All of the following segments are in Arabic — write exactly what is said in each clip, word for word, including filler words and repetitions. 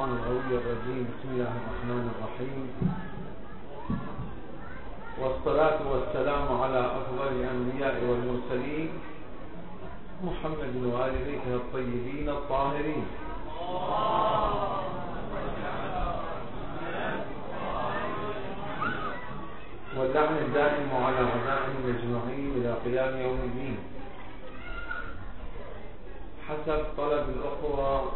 الشيطان الغوي الرجيم. بسم الله الرحمن الرحيم، والصلاة والسلام على أفضل الأنبياء والمرسلين محمد وآل بيته الطيبين الطاهرين. واللعن الدائم على أعدائهم أجمعين إلى قيام يوم الدين. حسب طلب الأخوة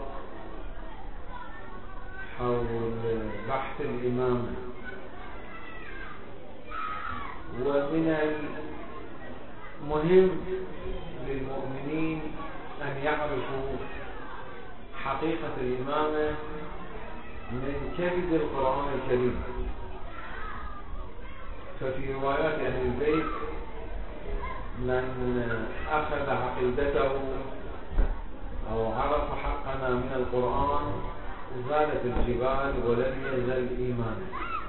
حول بحث الإمامة، ومن المهم للمؤمنين أن يعرفوا حقيقة الإمامة من كبد القرآن الكريم. ففي روايات أهل البيت من أخذ عقيدته أو عرف حقنا من القرآن زالت الجبال ولم يزل إيمانا.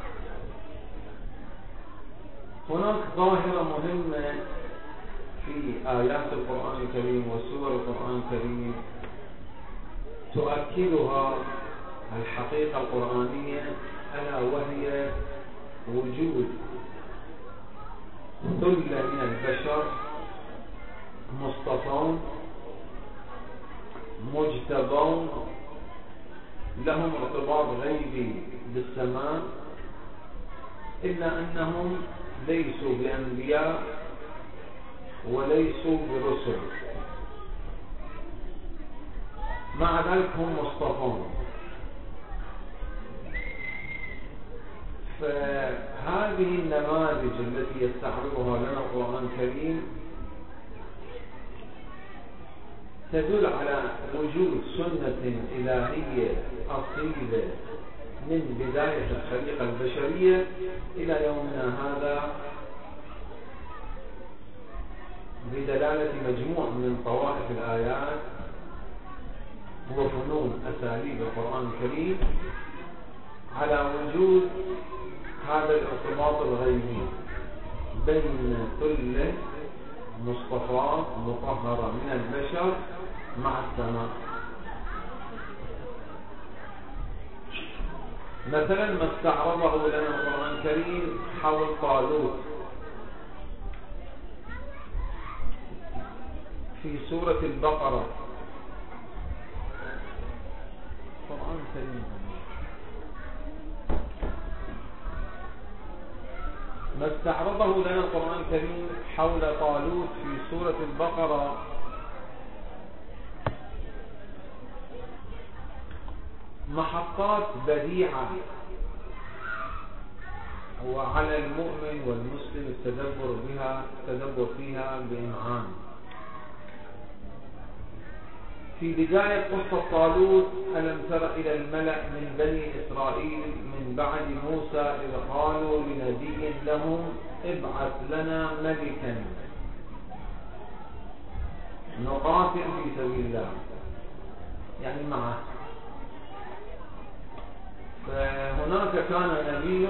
هناك ظاهرة مهمة في آيات القرآن الكريم وسور القرآن الكريم تؤكدها الحقيقة القرآنية، ألا وهي وجود ثلة من البشر مصطفون مجتبون لهم ارتباط غيبي بالسماء، إلا أنهم ليسوا بأنبياء وليسوا برسل، مع ذلك هم مصطفون. فهذه النماذج التي يستعرضها لنا القرآن الكريم تدل على وجود سنة إلهية أصيلة من بداية الخليقة البشرية إلى يومنا هذا، بدلالة مجموع من طوائف الآيات وفنون أساليب القرآن الكريم على وجود هذا الارتباط الغيبي بين ثلة مصطفى مطهرة من البشر مع السماء. مثلا ما استعرضه لنا القرآن الكريم حول طالوت في سورة البقرة. القرآن الكريم ما استعرضه لنا القرآن الكريم حول طالوت في سورة البقرة محطات بديعة، وعلى المؤمن والمسلم التدبر بها التدبر فيها بإمعان. في بداية قصة طالوت: ألم تر إلى الملأ من بني إسرائيل من بعد موسى إذ قالوا لنبي لهم ابعث لنا ملكا نقاتل في سبيل الله، يعني معه. فهناك كان نبي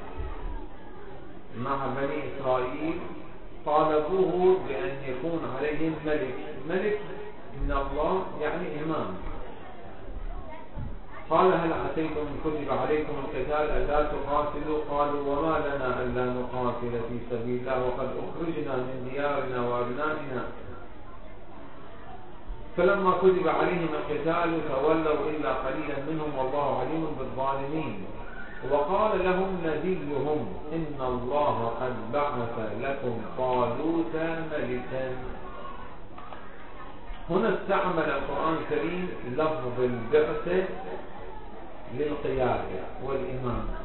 مع بني إسرائيل طالبوه بأن يكون عليهم ملك. ملك من الله يعني إمام. قال: هل عسيتم كتب عليكم القتال ألا تقاتلوا؟ قالوا: وما لنا ألا نقاتل في سبيل الله وقد أخرجنا من ديارنا وأبنائنا. فلما كتب عليهم القتال تولوا إلا قليلا منهم والله عليم بالظالمين. وقال لهم نبيهم: إن الله قد بعث لكم طالوت ملكا. هنا استعمل القرآن الكريم لفظ البعثة للقيادة والإمامة،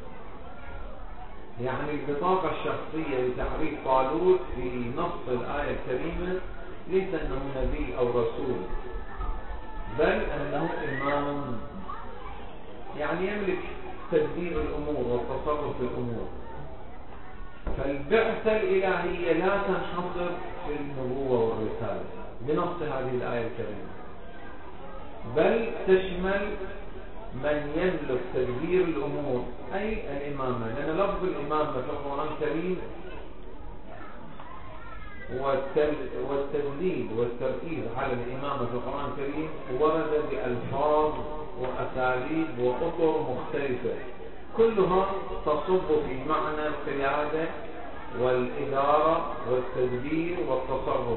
يعني البطاقة الشخصية لتعريف طالوت في نص الآية الكريمة ليس أنه نبي أو رسول، بل أنه إمام، يعني يملك تدبير الأمور والتصرف في الأمور. فالبعثة الإلهية لا تنحصر في النبوة والرسالة بنص هذه الآية الكريمة، بل تشمل من يملك تدبير الأمور أي الإمامة، لأن لفظ الإمامة في القرآن الكريم والتدليل والتركيز على الإمامة في القرآن الكريم ورد بألفاظ وأساليب وأطر مختلفة، كلها تصب في معنى القيادة والإدارة والتدبير والتصرف.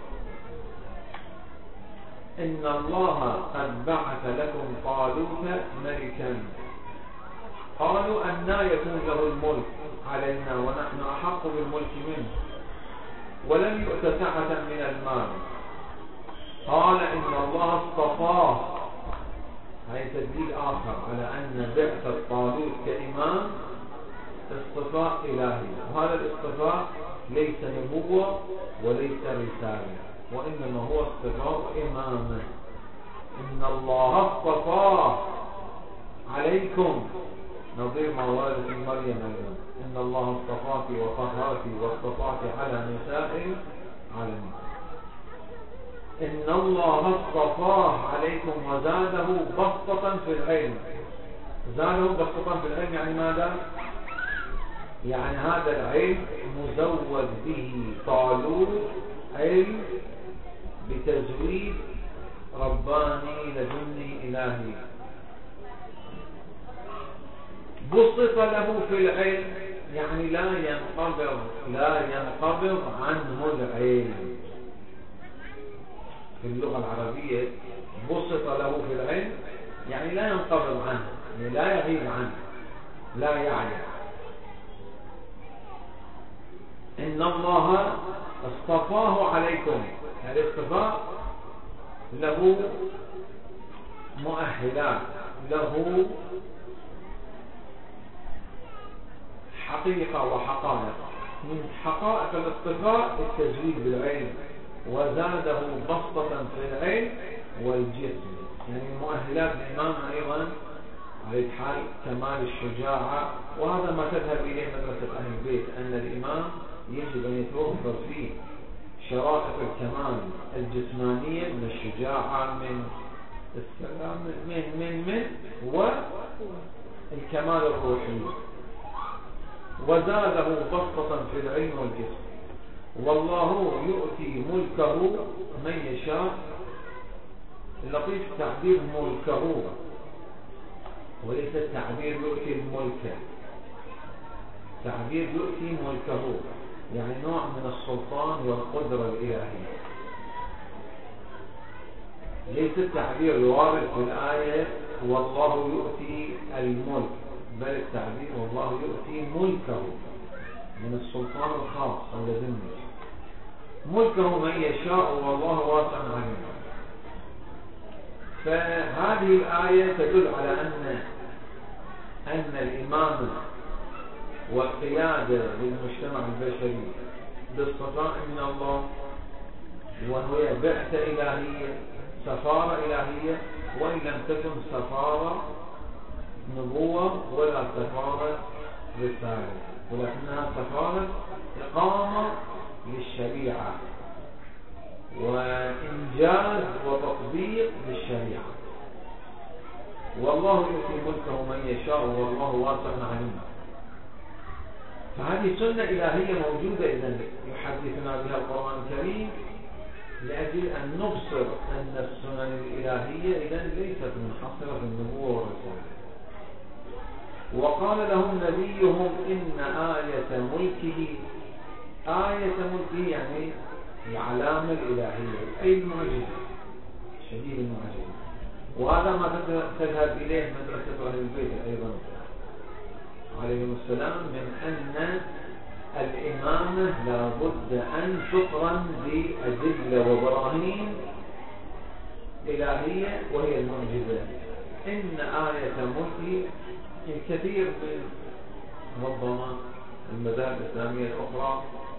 إن الله قد بعث لكم طالوت ملكا. قالوا أنى يكون له الملك علينا ونحن أحق بالملك منه ولم يؤت سعة من المال. قال إن الله اصطفاه. هذا تدليل آخر على أن بعثة طالوت كإمام اصطفاء إلهي، وهذا الاصطفاء ليس نبوة وليس رسالة، وإنما هو اصطفاء إمامة. إن الله اصطفاه عليكم، نظير ما ورد في مريم أيضا، إن الله اصطفاك وطهرك واصطفاك على نساء العالمين. إن الله اصطفاه عليكم وزاده بسطة في العلم. زاده بسطة في العلم يعني ماذا؟ يعني هذا العلم مزود به طالوت علم بتزويد رباني لدني إلهي. بسط له في العلم يعني لا ينقبض لا ينقبض عنه العلم. في اللغة العربية بسط له في العلم يعني لا ينقبض عنه، يعني لا يغيب عنه، لا يعلم. إن الله اصطفاه عليكم، الاصطفاء له مؤهلات، له حقيقة وحقائق. من حقائق الاصطفاء التزويد بالعلم، وزاده بسطة في العلم والجسم، يعني مؤهلات الإمام أيضا على حال كمال الشجاعة. وهذا ما تذهب إليه مدرسة أهل البيت، أن الإمام يجب أن يتوفر فيه شرائط الكمال الجسمانية من الشجاعة، من السلام، من من من والكمال الروحي. وزاده بسطة في العلم والجسم. والله يؤتي ملكه من يشاء. اللطيف تعبير ملكه وليس التعبير يؤتي الملك. تعبير يؤتي ملكه يعني نوع من السلطان والقدرة الإلهية. ليس التعبير الوارد في الآية والله يؤتي الملك، بل التعبير والله يؤتي ملكه من السلطان الخاص الذي ملكه من يشاء والله واسع عليم. فهذه الآية تدل على أن أن الإمامة والقيادة للمجتمع البشري باصطفاء من الله، وهي بعثة إلهية، سفارة إلهية، وإن لم تكن سفارة نبوة ولا سفارة رسالة، ولكنها سفارة إقامة للشريعة وإنجاز وتطبيق للشريعة. والله يؤتي ملكه من يشاء والله واسع عليم. فهذه سنة إلهية موجودة إذن يحدثنا بها القرآن الكريم لأجل أن نبصر أن السنن الإلهية إذن ليست منحصرة في النبوة والرسالة. وقال لهم نبيهم إن آية ملكه، آية ملكه يعني العلامة الإلهية أي المعجزة، شديد المعجزة. وهذا ما تذهب إليه مدرسة أهل البيت أيضا عليهم السلام، من أن الإمامة لابد أن تقرن بأدلة وبراهين إلهية وهي المعجزة. إن آية ملكه، الكثير من ربما المذاهب الإسلامية الأخرى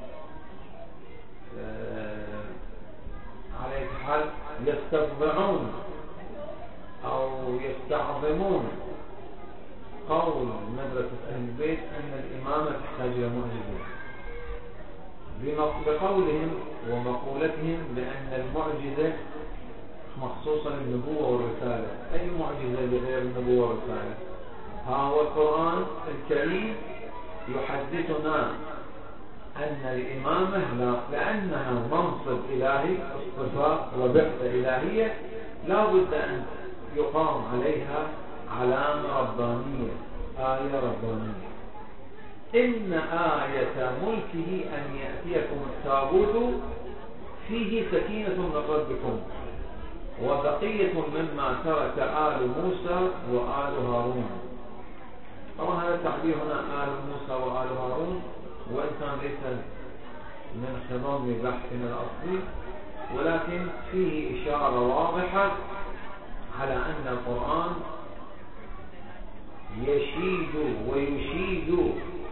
على حال يستطبعون أو يستعظمون قول مدرسة أهل البيت أن الإمامة تحتاج إلى معجزة، بقولهم ومقولتهم بأن المعجزة مخصوصا النبوة والرسالة. أي معجزة بغير النبوة والرسالة؟ ها هو القرآن الكريم يحدثنا أن الإمامة لا، لأنها منصب إلهي، اصطفاء وبعثة إلهية، لا بد أن يقام عليها علامة ربانية، آية ربانية. إن آية ملكه أن يأتيكم التابوت فيه سكينة من ربكم وبقية مما ترك آل موسى وآل هارون. طبعا هذا التعبير هنا آل موسى وآل هارون وإن كان ليس من خضم بحثنا الأصلي، ولكن فيه إشارة واضحة على أن القرآن يشيد ويشيد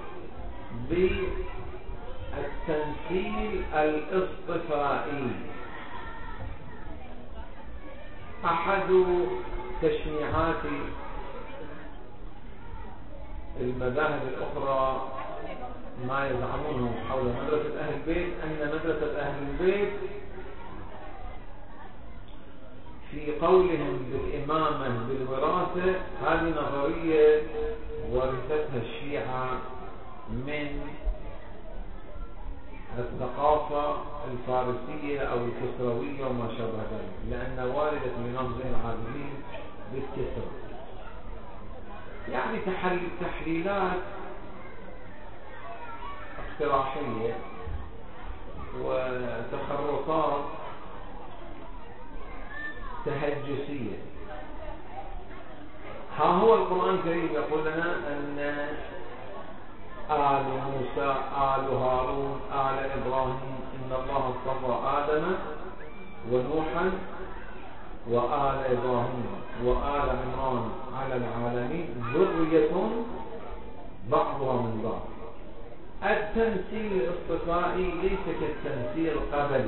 بالتمثيل الاصطفائي. أحد تشنيعات المذاهب الأخرى ما يزعمونه حول مدرسة أهل البيت أن مدرسة أهل البيت في قولهم بالإمامة بالوراثة هذه نظرية ورثتها الشيعة من الثقافة الفارسية أو الكسروية وما شابه ذلك، لأن والدة الإمام زين العابدين بالكسرة. يعني تحليلات اقتراحية وتخرصات تهجسية. ها هو القرآن الكريم يقول لنا أن آل موسى آل هارون آل إبراهيم إن الله اصطفى آدم ونوحا وآل إبراهيم وآل عمران على العالمين ذرية بعضها من بعض. التمثيل الاصطفائي ليس كالتمثيل القبلي.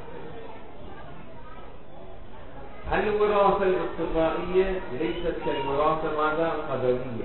الوراثة الاصطفائية ليست كالوراثة ماذا القبلية.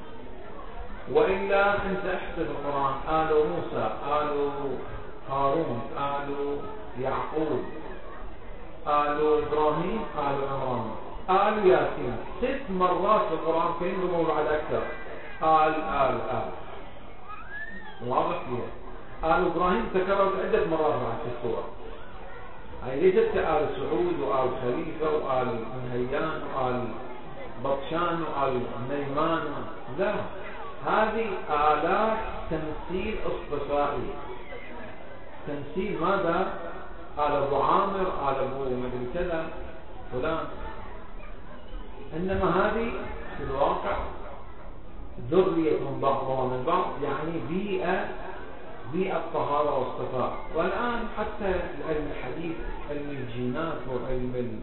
وإلا أنت احسب القرآن آل موسى آل هارون آل يعقوب آل إبراهيم آل عمران آل ياسين ست مرات في القرآن الكريم ربما بعد أكثر آل آل آل واضح فيها. آل إبراهيم تكررت عدة مرات بعد في السورة، هي ليست كآل سعود وآل خليفة وآل نهيان وآل بطشان وآل نيمان، لا، هذه آلات تمثيل اصطفائي. تمثيل ماذا؟ آل أبو عامر آل أبو مدري كذا فلان. إنما هذه في الواقع ذرية من بعضها من بعض، يعني بيئة بيئة طهارة واصطفاء. والآن حتى علم الحديث علم الجينات وعلم ال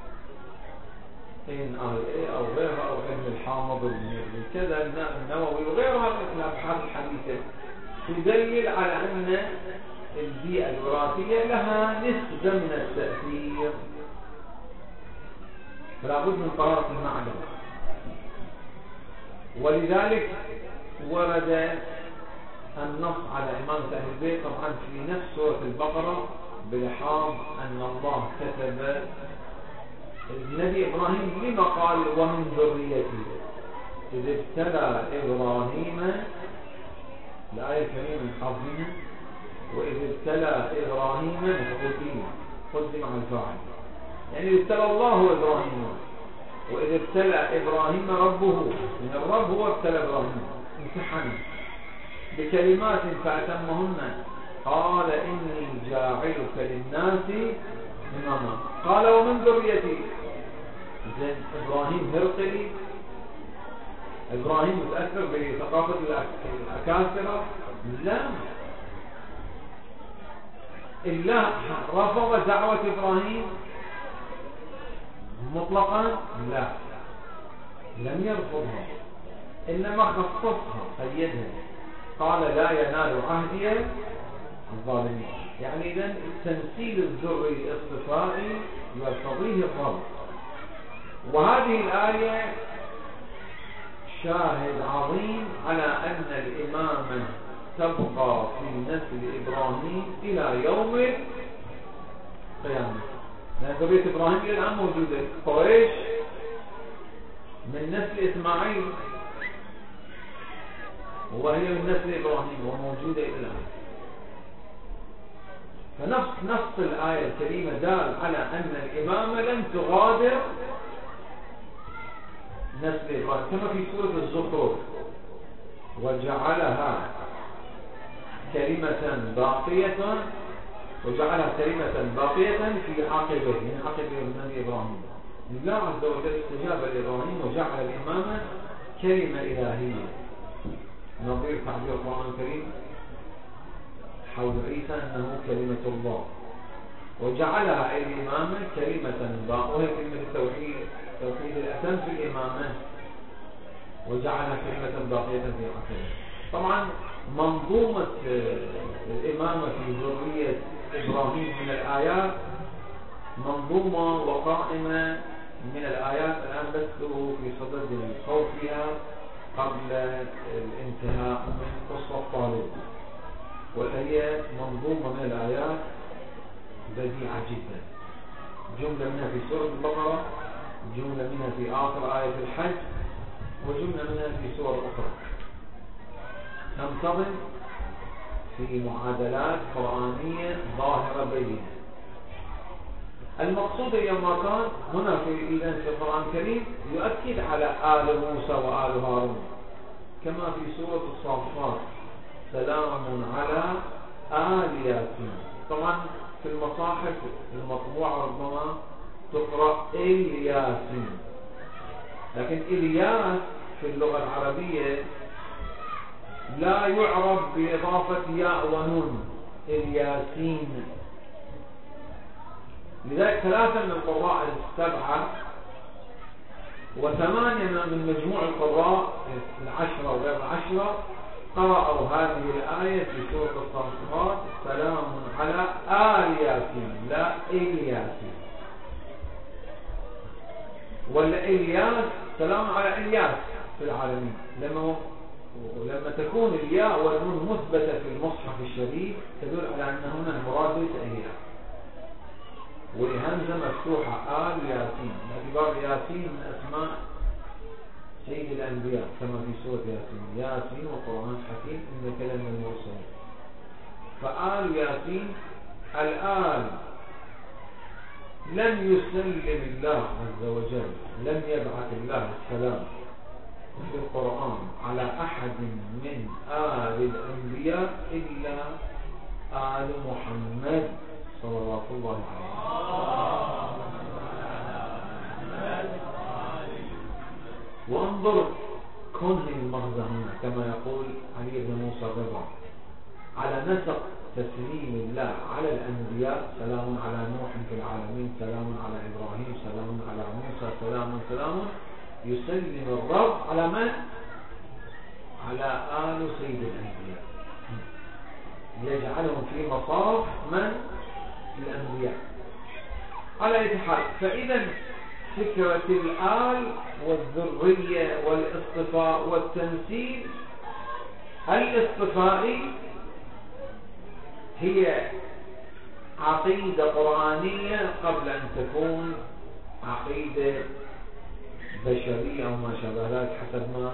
إن آر إيه أو غيرها أو علم الحامض كذا النووي وغيرها من الأبحاث الحديثة تدلل على أن البيئة الوراثية لها نسبة من التأثير، فلا بد من طهارة المعدن. ولذلك ورد النص على إمامة أهل البيت طبعا في نفس سورة البقرة بلحاظ أن الله كتب النبي إبراهيم لما قال ومن ذريته إذ ابتلى إبراهيم، الآية الكريمة من حافظينها، وإذ ابتلى إبراهيم مفعول قدم على الفاعل، يعني ابتلى الله إبراهيم، وإذ ابتلى إبراهيم ربه، من الرب هو ابتلى إبراهيم امتحنه بكلمات فأتمهن قال إني جاعلك للناس إماما. قال ومن ذريتي. زين إبراهيم هرقلي؟ إبراهيم متأثر بثقافة الأكاسرة؟ لا، الله رفض دعوة إبراهيم مطلقا؟ لا، لم يرفضها، إنما خصصها قيدها، قال لا ينال عهدي الظالمين. يعني إذن التمثيل الذري الاصطفائي يرتضيه الرب. وهذه الآية شاهد عظيم على أن الإمامة تبقى في نسل إبراهيم إلى يوم القيامة، لأن ذرية إبراهيم إلى الآن موجودة. قريش من نسل إسماعيل وهي من نسل إبراهيم وموجودة إلى الآن. فنص نص الآية الكريمة دال على أن الإمامة لن تغادر نسل إبراهيم، كما في سورة الزخرف وجعلها كلمة باقية وجعلها كلمة باقية في عقبه، من عقبه النبي إبراهيم. الله عز وجل استجاب لإبراهيم وجعل الإمامة كلمة إلهية، نظير تعبير القرآن الكريم حول عيسى أنه كلمة الله، وجعلها الإمامة كلمة باقية، وهي كلمة التوحيد، توحيد الأتم في الإمامة، وجعلها كلمة باقية في عقبه. طبعا منظومة الإمامة في ذرية إبراهيم من الآيات منظومة وقائمة من الآيات الآن نتلو في صدد الخوض فيها قبل الانتهاء من قصة طالوت، وهي منظومة من الآيات بديعة جدا، جملة منها في سورة البقرة، جملة منها في آخر آية الحج، وجملة منها في سور أخرى، تنتظم في معادلات قرآنية ظاهرة بينة. المقصود لما كان هنا في إذن في القرآن الكريم يؤكد على آل موسى وآل هارون، كما في سورة الصافات سلام على آل ياسين. طبعا في المصاحف المطبوعة ربما تقرأ الياسين، لكن إلياس في اللغة العربية لا يعرف بإضافة ياء ونون، الياسين. لذلك ثلاثة من القراء السبعة وثمانية من مجموع القراء العشرة وغير العشرة قرأوا هذه الآية في سورة الصافات سلام على آل ياسين، لا الياسين. والإلياس سلام على إلياس في العالمين. لما ولما تكون الياء والنون مثبتة في المصحف الشريف تدل على أن هنا المراد ليس إلياس، والهمزة مفتوحة آل ياسين، باعتبار ياسين من أسماء سيد الأنبياء كما في سورة ياسين، ياسين وقرآن حكيم إنك لمن المرسلين. فآل ياسين الآل لم يسلم الله عز وجل، لم يبعث الله السلام في القرآن على أحد من آل الأنبياء إلا آل محمد صلوات الله عليه. وانظر كنه المغزى هنا كما يقول علي بن موسى الرضا على نسق تسليم الله على الأنبياء، سلام على نوح في العالمين، سلام على إبراهيم، سلام على موسى، سلام سلام، يسلم الرب على من؟ على آل سيد الأنبياء، يجعلهم في مصاف من؟ الأنبياء. على أي حال، فإذا فكرة الآل والذرية والاصطفاء والتنسيب الاصطفائي هي عقيدة قرآنية قبل أن تكون عقيدة بشرية أو ما شابه ذلك حسب ما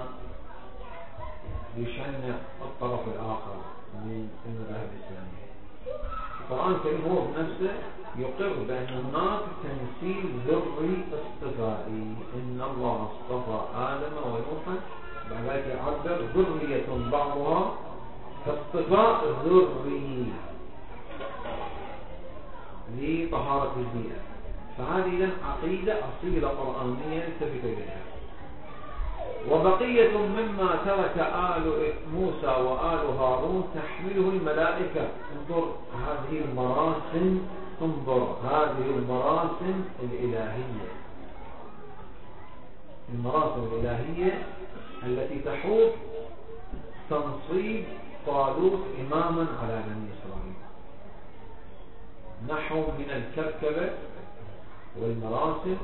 يشنع الطرف الآخر من المذاهب الإسلامية. القرآن الكريم هو بنفسه يقر بأن هناك تنسيب ذري اصطفائي، إن الله اصطفى آدم ونوحا، بعد ذلك يعبر ذرية بعضها كاصطفاء ذري لطهارة البيئة. فهذه لن عقيدة أصيلة قرآنية التفت إليها. وبقية مما ترك آل موسى وآل هارون تحمله الملائكة. انظر هذه المراسم، انظر هذه المراسم الإلهية، المراسم الإلهية التي تحوط تنصيب طالوت إماما على بني إسرائيل، نحو من الكركبة والمراسم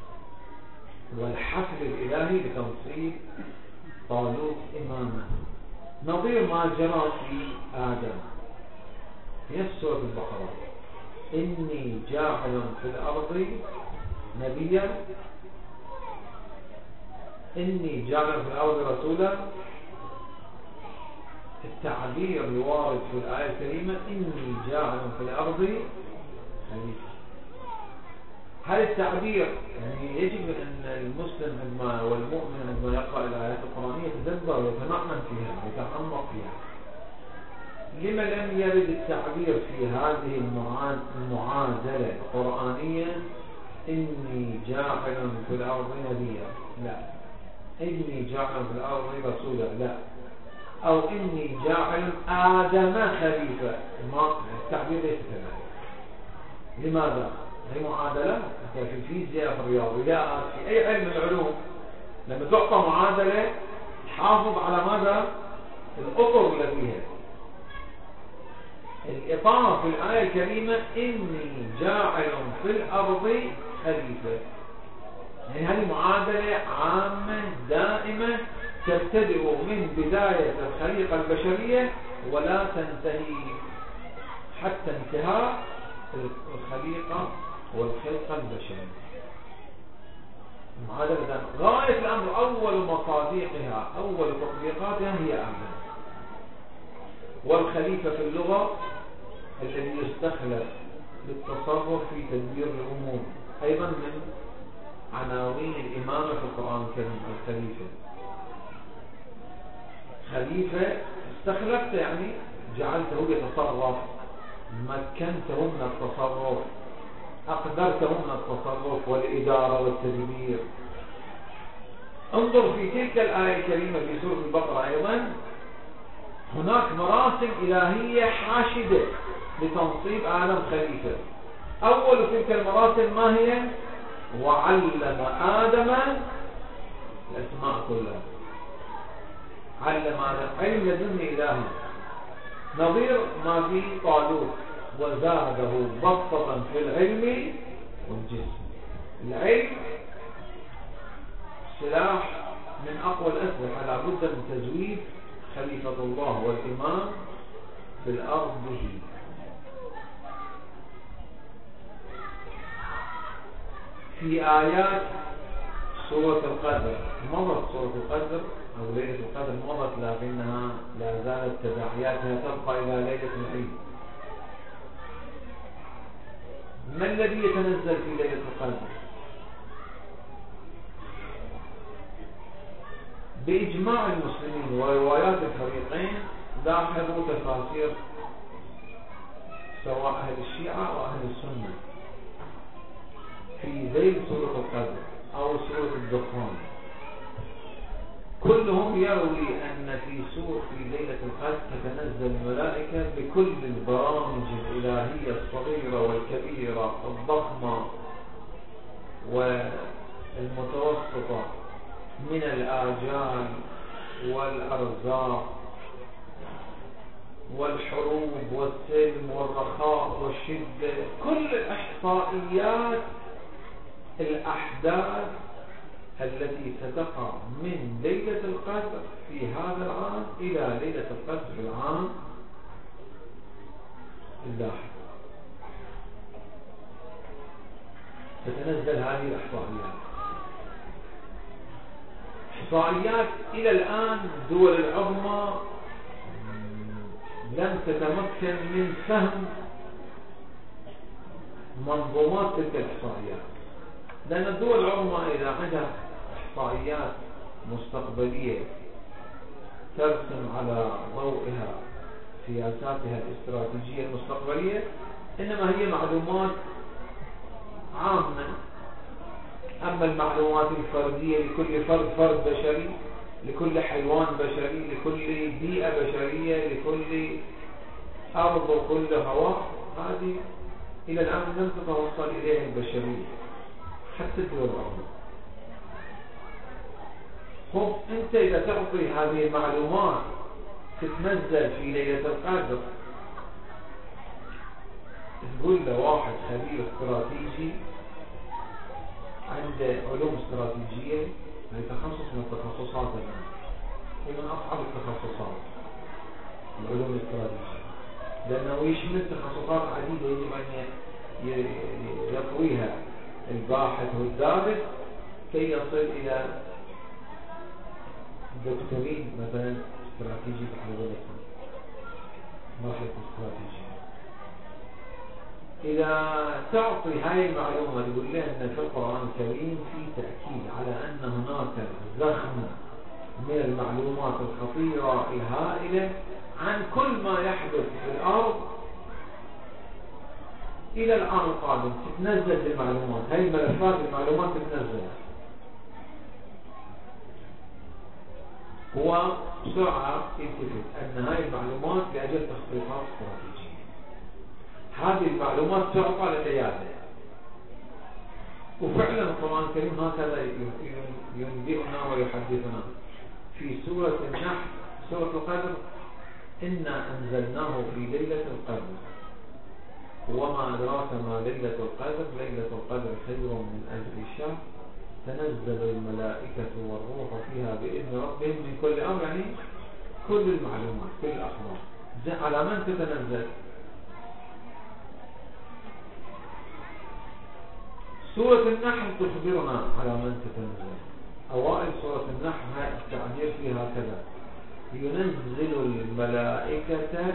والحفل الإلهي لتنصيب طالوت إماما، نظير ما جرى في آدم في سورة البقرة، إني جاعل في الأرض نبيا، إني جاعل في الأرض رسولا. التعبير الوارد في الآية الكريمة إني جاعل في الأرض خليفة. هذا التعبير يعني يجب أن المسلم عندما والمؤمن عندما يقرأ الآيات القرآنية يتدبر ويتمعن فيها ويتعمق فيها. لما لم يرد التعبير في هذه المعادلة القرآنية إني جاعل في الأرض نبيا؟ لا. إني جاعل في الأرض رسولا؟ لا. أو إني جاعل آدم خليفة؟ ما التعبير ليس كذلك. لماذا؟ هي معادلة في الفيزياء، في الرياضيات، في أي علم من العلوم لما تعطى معادلة تحافظ على ماذا؟ الأطر اللي فيها. الإطار في الآية الكريمة إني جاعل في الأرض خليفة، يعني هذه معادلة عامة دائمة تبتدئ من بداية الخليقة البشرية ولا تنتهي حتى انتهاء الخليقة والخلقة البشرية. المعادلة دائما غاية الأمر أول مصادقها أول تطبيقاتها هي آدم. والخليفة في اللغة الذي يستخلف للتصرف في تدبير الأمور، أيضا من عناوين الإمامة في القرآن الكريم الخليفة. خليفة استخلفت يعني جعلته يتصرف، مكنته من التصرف، أقدرته من التصرف والإدارة والتدبير. انظر في تلك الآية الكريمة في سورة البقرة أيضا هناك مراسم إلهية حاشدة لتنصيب آدم خليفة. أول تلك المراسم ما هي؟ وعلم آدم الأسماء كلها. علم آدم علم لدني إلهي، نظير ما في طالوت وزاده بسطة في العلم والجسم. العلم سلاح من أقوى الأسلحة لا بد من تزويد خليفة الله والإمام في الأرض به. في آيات سورة القدر مضت سورة القدر أو ليلة القدر مضت، لكنها لا زالت تداعياتها تبقى إلى ليلة العيد. ما الذي يتنزل في ليلة القدر؟ بإجماع المسلمين وروايات الفريقين لاحظوا تفاسير سواء أهل الشيعة أو أهل السنة في ذيل سورة القدر أو سورة الدخان. كلهم يروي أن في سورة في ليلة القدر تتنزل الملائكة بكل البرامج الإلهية الصغيرة والكبيرة الضخمة والمتوسطة من الآجال والأرزاق والحروب والسلم والرخاء والشدة، كل الإحصائيات الأحداث التي ستقع من ليلة القدر في هذا العام إلى ليلة القدر في العام اللاحق تتنزل هذه الإحصائيات. إحصائيات إلى الآن الدول العظمى لم تتمكن من فهم منظومات تلك الإحصائيات، لأن الدول العظمى إذا عندها إحصائيات مستقبلية ترسم على ضوئها سياساتها الاستراتيجية المستقبلية، إنما هي معلومات عامة. أما المعلومات الفردية لكل فرد فرد بشري، لكل حيوان بشري، لكل بيئة بشرية، لكل أرض وكل هواء، هذه إلى الآن لم تتوصل إليها البشرية حتى الدول العظمى. خب أنت إذا تعطي هذه المعلومات تتنزل في ليلة القدر، تقول له واحد خبير استراتيجي عنده علوم استراتيجية، هي تخصص من التخصصات الآن، هي من أصعب التخصصات العلوم الاستراتيجية، لأنه يشمل تخصصات عديدة يجب أن يطويها الباحث والدارس كي يصل إلى دكتورين مثلا استراتيجي في حلوة مرحلة استراتيجية. إذا تعطي هاي المعلومة تقول لها أن في القرآن الكريم في تأكيد على أن هناك زخم من المعلومات الخطيرة الهائلة عن كل ما يحدث في الأرض إلى الآن القادم، تتنزل المعلومات، هاي الملفات المعلومات تتنزل. هو بسرعة يلتفت أن هاي المعلومات لأجل تخطيطات استراتيجية. هذه المعلومات تعطى للعيادة، وفعلا القرآن الكريم هكذا ينبئنا ويحدثنا في سورة النحل، سورة القدر: إنا أنزلناه في ليلة القدر وما أدراك ما ليلة القدر ليلة القدر خير من ألف شهر تنزل الملائكة والروح فيها بإذن ربهم من كل أمر، يعني كل المعلومات كل الأخبار. على من تتنزل؟ سورة النحل تخبرنا على من تتنزل. أوائل سورة النحل هذا التعبير فيها كذا: ينزل الملائكة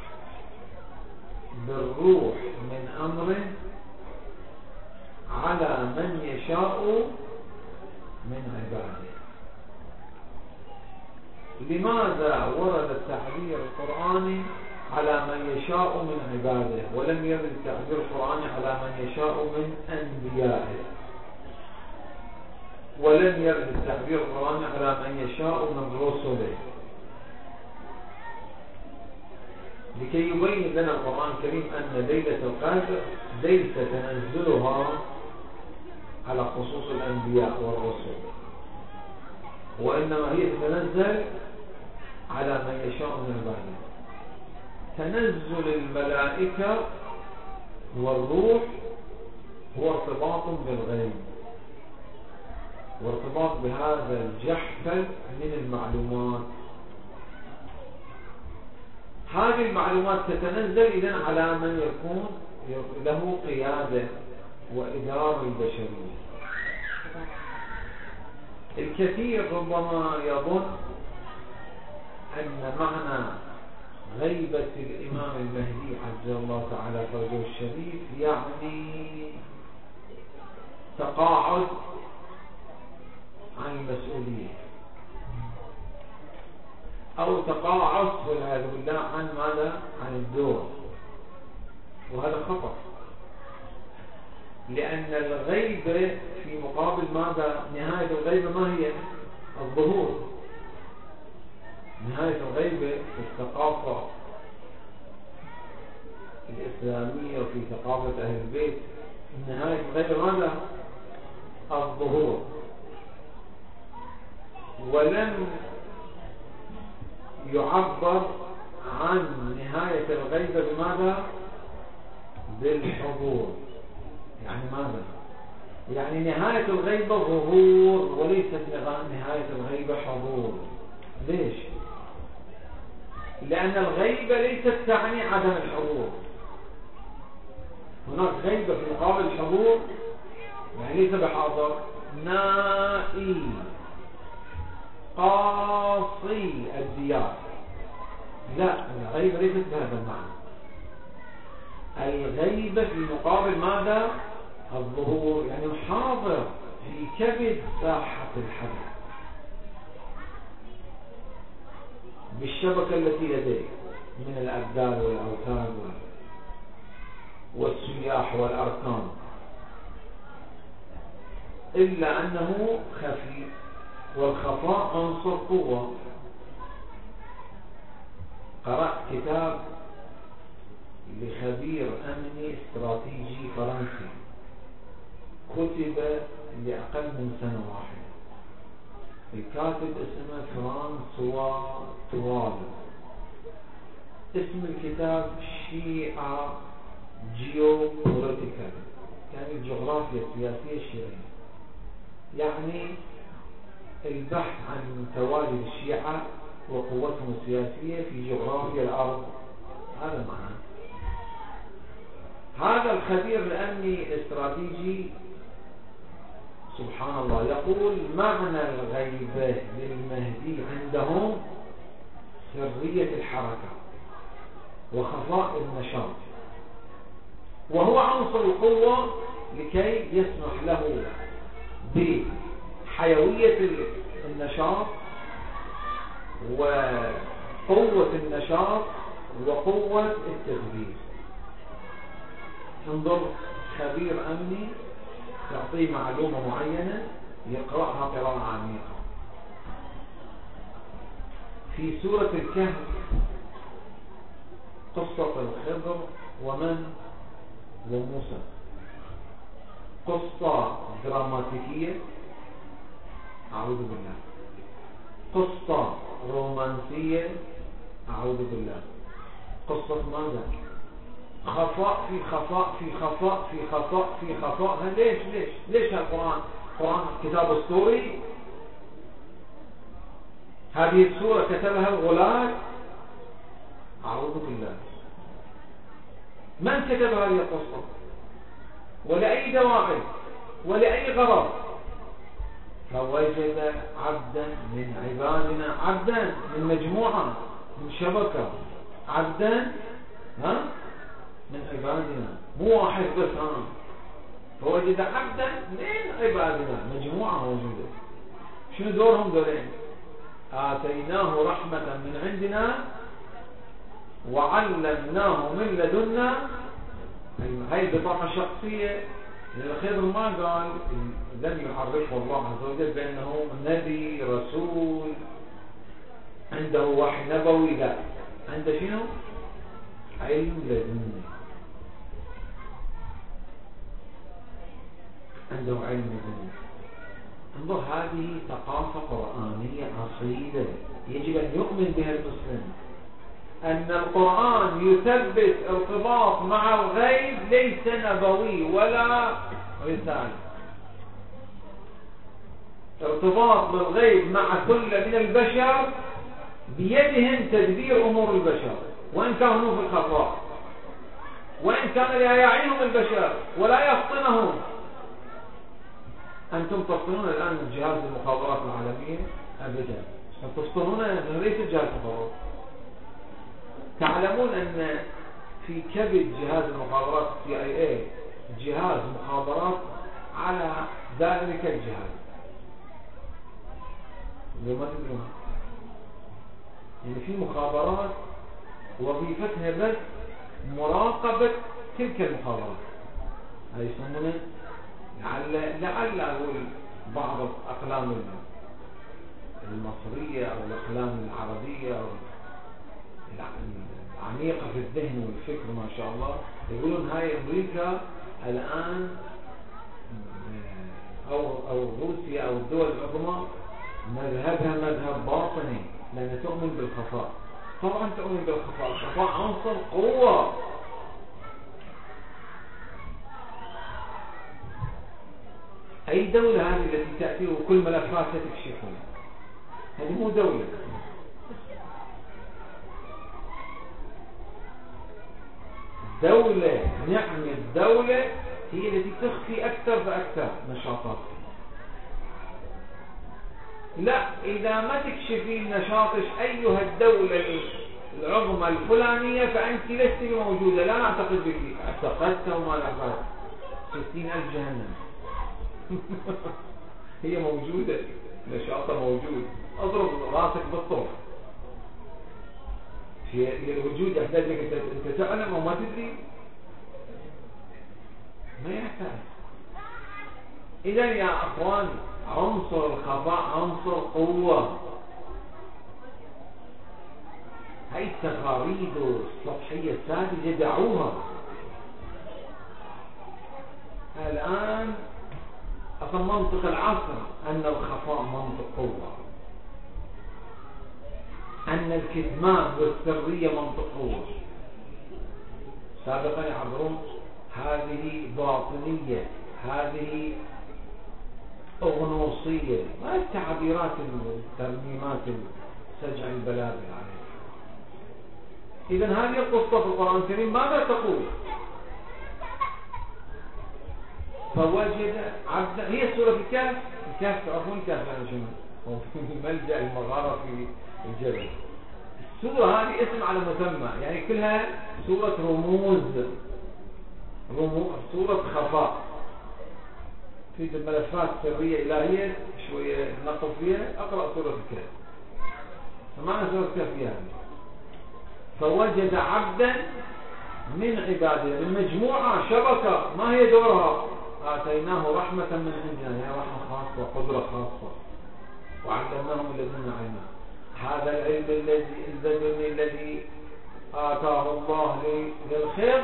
بالروح من أمره على من يشاء من عباده. لماذا ورد التعبير القرآني على من يشاء من عباده ولم يرد التعبير القرآني على من يشاء من أنبيائه، ولم يرد التعبير القرآني على من يشاء من رسله؟ لكي يبين لنا القرآن الكريم أن ليلة القدر ليس تنزلها على خصوص الأنبياء والرسل، وإنما هي تتنزل على من يشاء من عباده. تنزل الملائكة والروح هو ارتباط بالغيب، وارتباط بهذا الجحفل من المعلومات. هذه المعلومات تتنزل إذن على من يكون له قيادة وإدارة البشرية. الكثير ربما يظن أن معنى غيبة الإمام المهدي عز الله تعالى فرجه الشريف يعني تقاعد عن المسؤولية، أو تقاعد والعياذ بالله عن ماذا؟ عن الدور. وهذا خطأ، لأن الغيبة في مقابل ماذا؟ نهاية الغيبة ما هي؟ الظهور. نهاية الغيبة في الثقافة الإسلامية وفي ثقافة أهل البيت، نهاية الغيبة ماذا؟ الظهور. ولم يعبر عن نهاية الغيبة بماذا؟ بالحضور. يعني ماذا؟ يعني نهاية الغيبة ظهور وليست نهاية الغيبة حضور. ليش؟ لأن الغيبة ليست تعني عدم الحضور. هناك غيبة في مقابل الحضور، يعني ليس بحاضر، نائي قاصي الديار. لا، الغيبة ليست بهذا المعنى. الغيبة في مقابل ماذا؟ الظهور، يعني حاضر في كبد ساحة الحدث بالشبكة التي لديه من الأبدال والأوتاد والسياح والأركان، إلا أنه خفي، والخفاء عنصر قوة. قرأت كتاب لخبير أمني استراتيجي فرنسي، كتب لأقل من سنة واحدة. الكاتب اسمه فرانسوا توال. اسم الكتاب شيعة جيوبوليتيكال، يعني الجغرافيا السياسية الشيعية، يعني البحث عن تواجد الشيعة وقوتهم السياسية في جغرافيا الأرض. هذا معناه. هذا الخبير الأمني الاستراتيجي سبحان الله يقول معنى الغيبة للمهدي عندهم سرية الحركة وخفاء النشاط. وهو عنصر القوة لكي يسمح له بحيوية النشاط وقوة النشاط وقوة التدبير. انظر خبير أمني يعطيه معلومة معينة يقرأها قراءة عميقة. في سورة الكهف قصة الخضر ومن وموسى، قصة دراماتيكية أعوذ بالله، قصة رومانسية أعوذ بالله، قصة ماذا؟ خفاء في خفاء في خفاء في خفاء في خفاء. ليش ليش ليش هالقرآن؟ القرآن كتاب أسطوري؟ هذه السورة كتبها الغلاة؟ أعوذ بالله. من كتب هذه القصة؟ ولأي دواعي ولأي غرض؟ فوجد عبدا من عبادنا، عبدا من مجموعة من شبكة، عبدا ها من عبادنا، مو واحد بس. ها فوجد عبدا من عبادنا، مجموعة موجودة. شنو دورهم دورين؟ آتيناه رحمة من عندنا وعلمناه من لدنا. هاي البطاقة الشخصية. الخضر ما قال، لم يعرفه الله عز وجل بأنه نبي رسول عنده وحي نبوي، لا، عنده شنو؟ علم لدني، عنده علم لدني. انظر، هذه ثقافة قرآنية أصيلة يجب أن يؤمن بها المسلم، أن القرآن يثبت ارتباط مع الغيب ليس نبوي ولا رسالة. ارتباط بالغيب مع كل من البشر، بيدهم تدبير أمور البشر، وإن كانوا في الخطأ، وإن كان لا يعيهم البشر ولا يفطنهم. أنتم تفطنون الآن جهاز المخابرات العالمية؟ أبدا. تفطنون ليس جهاز المخابرات. تعلمون أن في كبد جهاز المخابرات سي آي إيه جهاز مخابرات على ذلك الجهاز. لما تدرون يعني في مخابرات وظيفتها بس مراقبة تلك المخابرات. هاي يسمونه لعل لعل أقول بعض الأقلام المصرية أو الأقلام العربية أو العميقة في الذهن والفكر ما شاء الله، يقولون هاي أمريكا الآن أو أو روسيا أو الدول العظمى مذهبها مذهب باطني، لأنها تؤمن بالخفاء. طبعا تؤمن بالخفاء، الخفاء عنصر قوة. أي دولة هذه التي تأتي وكل ملفات تكشفها؟ هذه مو دولة. دولة، نعم الدولة هي التي تخفي أكثر فأكثر نشاطات. لا، إذا ما تكشفين نشاطش أيها الدولة العظمى الفلانية فأنت لست موجودة، لا نعتقد بك. اعتقدت وما نعتقد ستين ألف جهنم. هي موجودة، نشاطها موجود، أضرب راسك بالطرف. في الوجود يحتاج لك أنت تعلم أو ما تدري؟ ما يحتاج. إذا يا أخوان، عنصر الخفاء عنصر قوة. هاي التقاريد السطحية الساذجة دعوها. الآن أصلا منطق العصر أن الخفاء منطق قوة، أن الكتمان والسرية منطق قوة. سابقا يعبرون هذه باطنية، هذه أغنوصية، ما التعبيرات الترميمات سجع البلاغة عليه. إذن هذه القصة في القرآن الكريم ماذا تقول؟ فوجد عبدا، هي سورة الكهف. الكهف تعرفون الكهف يعني شنو؟ هو في ملجأ المغارة في الجبل. السورة هذه اسم على مسمى، يعني كلها سورة رموز. رموز صورة خفاء في الملفات السرية إلهية شوية نقل فيها، أقرأ سورة الكهف. فمعنى سورة الكهف يعني فوجد عبدا من عباده، من مجموعة شبكة، ما هي دورها؟ آتيناه رحمة من عندنا، هي رحمة خاصة وقدرة خاصة، وعلمناه من لدنا علما. هذا العلم الذي البدني الذي آتاه الله للخير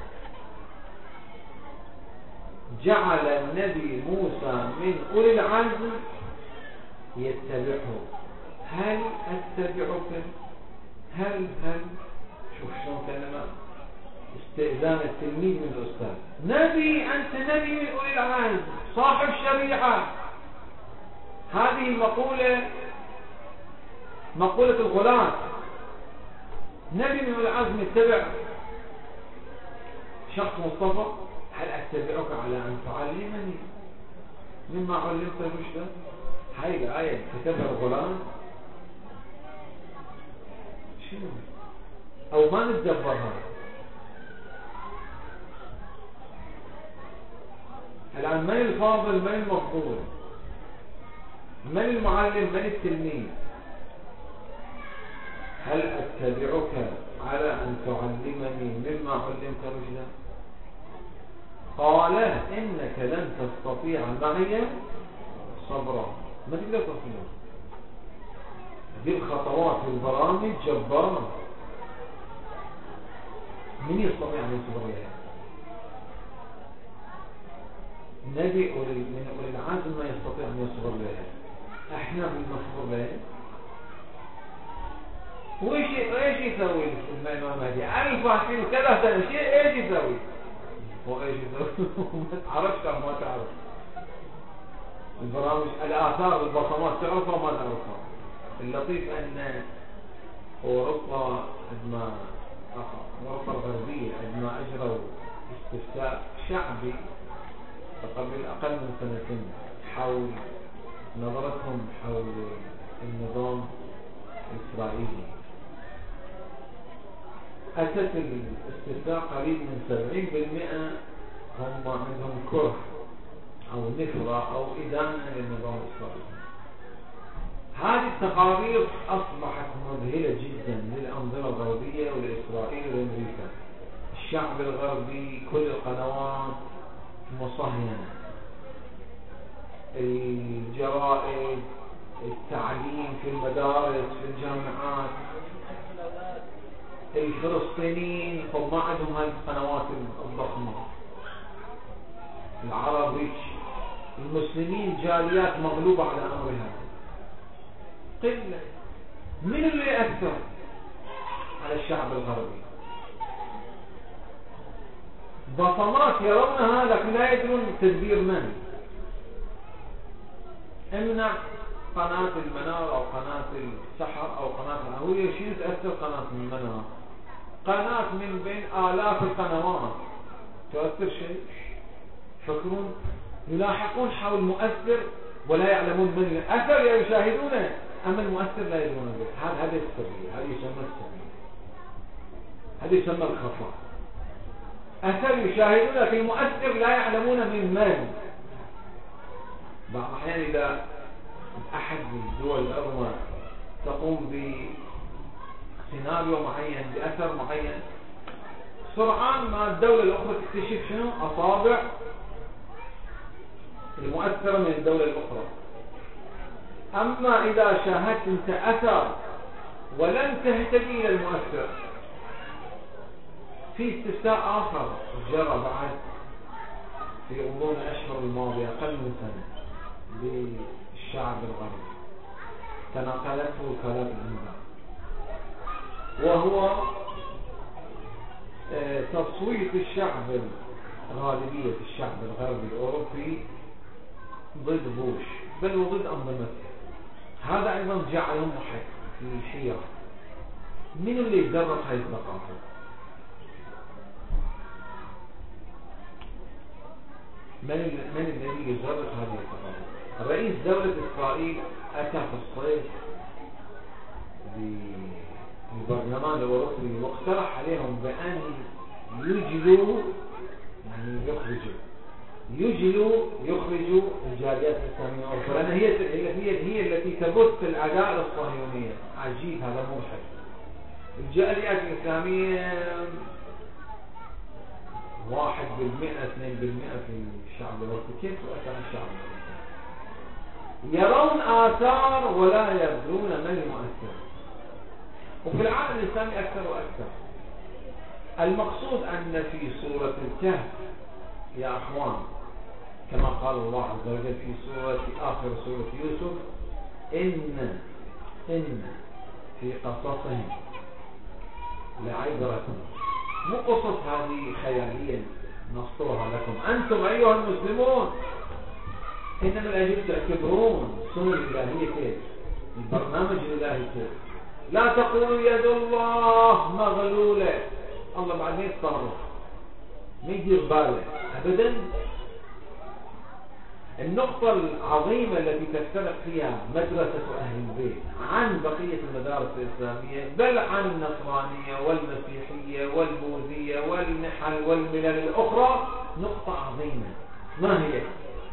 جعل النبي موسى من أولي العزم يتبعه. هل أتبعك؟ هل هل شوف شلون كلمة استئذان التلميذ من الأستاذ. نبي، أنت نبي من أولي العزم، صاحب شريعة. هذه مقولة مقولة الغلاة. نبي من أولي العزم يتبع شخص مصطفى. هل أتبعك على أن تعلمني مما علمت رشدا؟ هاي الآية كتبها الغلاة. شنو؟ أو ما نتدبرها. الآن من الفاضل، من المفضول، من المعلم، من التلميذ؟ هل أتبعك على أن تعلمني مما علمت رشدا؟ قال إنك لن تستطيع معي صبرا. ما تقدر تصبر. دي الخطوات والبرامج جبارة. من يستطيع أن يصبر لها؟ نبي من أولي العزم ما يستطيع أن يصبر لها. احنا من نصبر لها. وإيش إيش يسوي الإمام المهدي؟ ألف واحد كذا سنة شيء إيش يسوي؟ وإيش يسوي؟ ما تعرفش أو ما تعرف. البرامج الآثار والبصمات تعرفها ما تعرفها. اللطيف أن أوروبا عندما أوروبا الغربية عندما أجروا استفتاء شعبي قبل أقل من سنتين حول نظرتهم حول النظام الإسرائيلي، أتت الاستفتاء قريب من سبعين بالمئة هم عندهم كره أو نفرة أو إدانة للنظام الإسرائيلي. هذه التقارير أصبحت مذهلة جدا للأنظمة الغربية ولإسرائيل وأمريكا. الشعب الغربي كل القنوات مصهينة، الجرائد، التعليم في المدارس في الجامعات، الفلسطينيين هم ما عندهم هذه القنوات الضخمة، العرب هيك، المسلمين جاليات مغلوبة على أمرها قلة. من اللي يأثر على الشعب الغربي؟ بصمات يرونها لكن لا يدرون تدبير من. امنع قناة المنار أو قناة السحر أو قناة الهوية، شنو تأثر قناة المنار؟ قناة من بين آلاف القنوات تؤثر شيء؟ فكرون يلاحقون حول مؤثر ولا يعلمون من الأثر، يشاهدونه، أما المؤثر لا يدرون به. هذا هذا السرية، هذا يسمى السرية، هذا يسمى الخفاء. أثر يشاهدون لكن المؤثر لا يعلمون من من. بعض الأحيان إذا أحد الدول العظمى تقوم بسيناريو معين بأثر معين، سرعان ما الدولة الأخرى تكتشف شنو أصابع المؤثرة من الدولة الأخرى. أما إذا شاهدت أنت أثر ولم تهتدي إلى المؤثر، في استفتاء آخر جرى بعد في غضون الأشهر الماضية أقل من سنة للشعب الغربي تناقلته وكالات الأنباء، وهو تصويت الشعب غالبية الشعب الغربي الأوروبي ضد بوش بل وضد أنظمته. هذا أيضا جعلهم محك في حيرة. من اللي يدرس هذه الثقافة؟ من من الذي يدرس هذه الثقافة؟ رئيس دولة إسرائيل أتى في الصيف بالبرلمان الأوروبي واقترح عليهم بأن يجلوا يعني يعني يخرجوا، يجلوا يخرجوا الجاليات الإسلامية الأخرى، لأن هي هي هي التي تبث العداء الصهيونية. عجيب، هذا مضحك. الجاليات الإسلامية واحد بالمئة اثنين بالمئة في الشعب الأوروبي، كيف تؤثر الشعب الأوروبي؟ يرون آثار ولا يبدون من المؤثر. وفي العالم الإسلامي أكثر وأكثر. المقصود أن في سورة الكهف يا أخوان، كما قال الله عز وجل في سورة آخر سورة يوسف: إن إن في قصصهم لعبرة. مو قصص هذه خيالية نسطرها لكم أنتم أيها المسلمون، إنما يجب تعتبرون السنة الإلهية كيف، البرنامج الإلهي كيف. لا تقولوا يد الله مغلولة، الله بعد ما يتصرف ما يدير باله أبدا. النقطة العظيمة التي تفترق فيها مدرسة أهل البيت عن بقية المدارس الإسلامية، بل عن النصرانية والمسيحية والبوذية والنحل والملل الأخرى، نقطة عظيمة. ما هي؟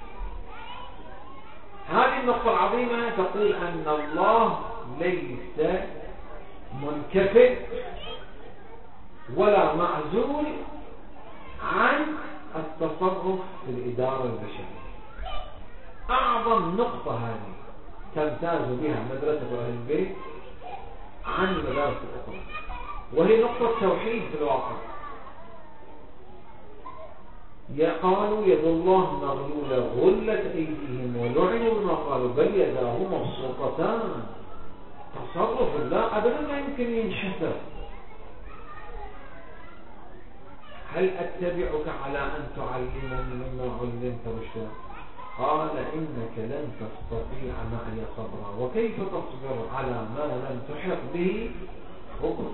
هذه النقطة العظيمة تقول أن الله ليس منكفئ ولا معزول عن التصرف في الإدارة البشرية. أعظم نقطة هذه تمتاز بها مدرسة أهل البيت عن المدارس الأخرى، وهي نقطة توحيد في الواقع. قالوا يد الله مغلولة غلت أيديهم ولعنوا بما قالوا بل يداه مبسوطتان. تصرف الله أبدا ما يمكن ينحسر. هل أتبعك على أن تعلمني مما علمت رشدا؟ قال إنك لن تستطيع معي صبرا وكيف تصبر على ما لم تحط به خبرا.